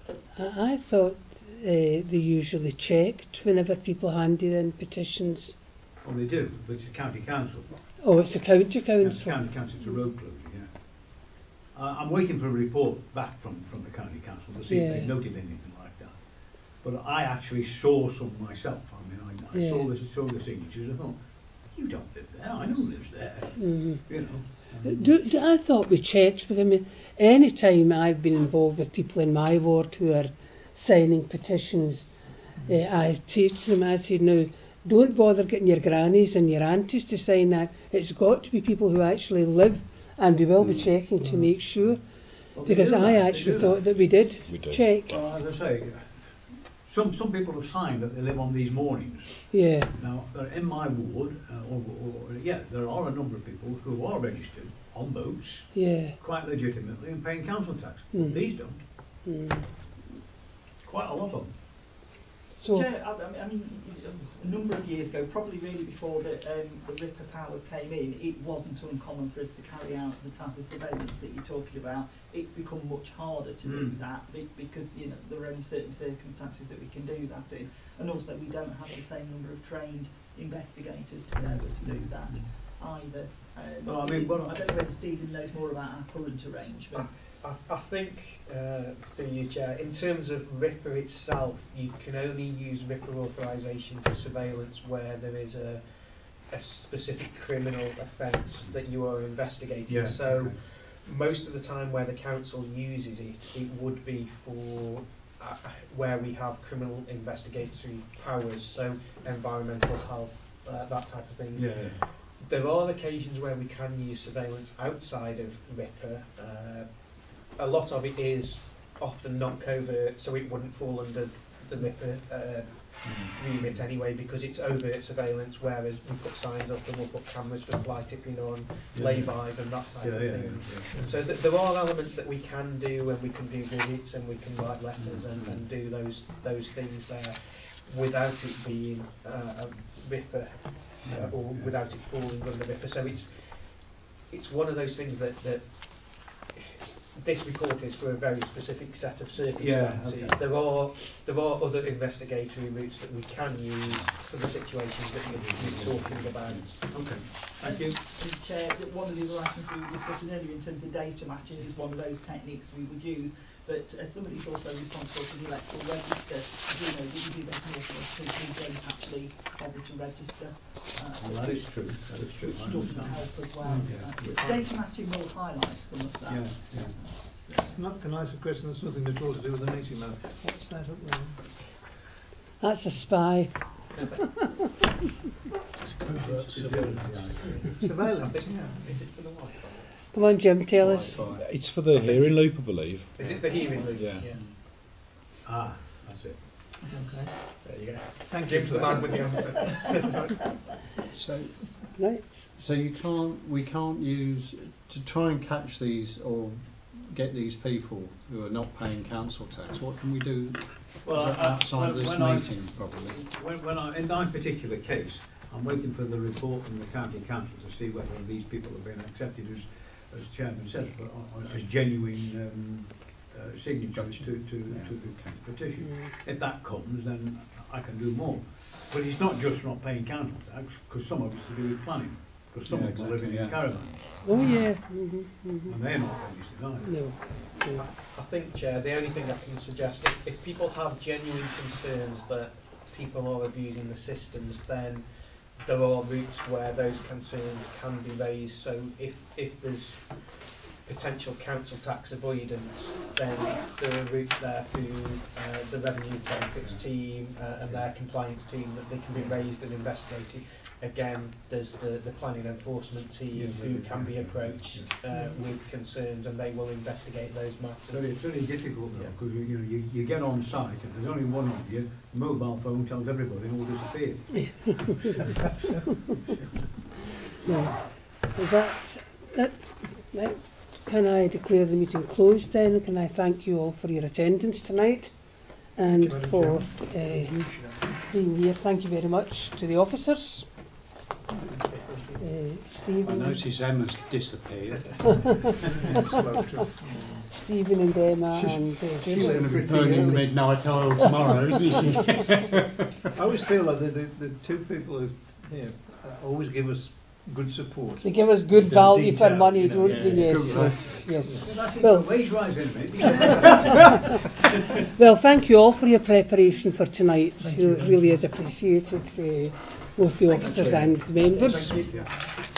I thought they usually checked whenever people handed in petitions. Well, they do, but it's a county council. Oh, it's the county It's council. county council, it's a road closure, yeah. I'm waiting for a report back from the county council to see if Yeah. they've noted anything like that. But I actually saw some myself. I mean, I Yeah. saw the signatures. I thought, you don't live there. I know who lives there. Mhm. You know. I thought we checked, because I mean, any time I've been involved with people in my ward who are signing petitions, I say to them, I said, now, don't bother getting your grannies and your aunties to sign that. It's got to be people who actually live, and we will be checking to make sure. Well, they Because do I that, they actually do thought that we did We do. check. Well, as I say, some people have signed that they live on these mornings. Yeah, Now, in my ward, there are a number of people who are registered on boats, yeah. quite legitimately, and paying council tax. Mm. These don't. Mm. Quite a lot of them. So, Chair, I mean, a number of years ago, probably really before the RIPA powers came in, it wasn't uncommon for us to carry out the type of surveillance that you're talking about. It's become much harder to do that because there are only certain circumstances that we can do that in, and also we don't have the same number of trained investigators to be able to do that either. Well, I mean, I don't know whether Stephen knows more about our current arrangements. I think, through you, Chair, in terms of RIPA itself, you can only use RIPA authorisation for surveillance where there is a specific criminal offence that you are investigating. Yeah, so okay. most of the time where the council uses it, it would be for where we have criminal investigatory powers, so environmental health, that type of thing. Yeah. There are occasions where we can use surveillance outside of RIPA. A lot of it is often not covert, so it wouldn't fall under the RIPA remit anyway, because it's overt surveillance, whereas we put signs up and we'll put cameras for fly tipping on, lay-bys and that type of thing. So there are elements that we can do, and we can do visits, and we can write letters and do those things there without it being a RIPA or without it falling under RIPA. So it's one of those things that this report is for a very specific set of circumstances. Yeah, okay. There are other investigatory routes that we can use for the situations that you're talking about. Okay. Thank you. Chair, one of the other items we were discussing earlier in terms of data matching is one of those techniques we would use. But somebody's also responsible for the electoral register. You know, we do that more for people who don't actually bother to register. Well, that is true. That is true. Which doesn't help as well. Data matching will highlight some of that. Yeah. Can I ask a question that's nothing at all to do with the meeting, man? What's that up there? that's a spy. Surveillance, Is it for the Wi-Fi? Come on, Jim, tell us. It's for the hearing loop, I believe. Is it the hearing loop? Yeah. That's it. Okay. There you go. Thank you Jim's for the man that. with the answer. So, Right. so we can't use to try and catch these or get these people who are not paying council tax. What can we do outside of this meeting, probably? In my particular case, I'm waiting for the report from the county council to see whether these people have been accepted as Chairman says, as genuine signatures to the petition. If that comes, then I can do more. But it's not just not paying council tax, because some of it's to do with planning, because some of them are living in caravans, Oh, yeah. and they're not registered either. No. I think, Chair, the only thing I can suggest, if people have genuine concerns that people are abusing the systems, then there are routes where those concerns can be raised. So if there's potential council tax avoidance, then there are routes there through the revenue benefits team and their compliance team that they can be raised and investigated. Again, there's the planning enforcement team who can be approached with concerns, and they will investigate those matters. It's very difficult though, because you get on site and there's only one of you, the mobile phone tells everybody and all disappeared. No. Is that right? Can I declare the meeting closed then? Can I thank you all for your attendance tonight and for being here? Thank you very much to the officers. Stephen. I notice Emma's disappeared. Stephen and Emma She's- and She's Julie. going to be burning midnight oil tomorrow, isn't she? I always feel like the two people who always give us good support. They give us good The value for detail, money, you know, don't yeah, they? Yes, good yes, value. yes. That's Well- wage rise, isn't it? Well, thank you all for your preparation for tonight. Thank You know, you. it really is appreciated, both the officers and the members. Thank you.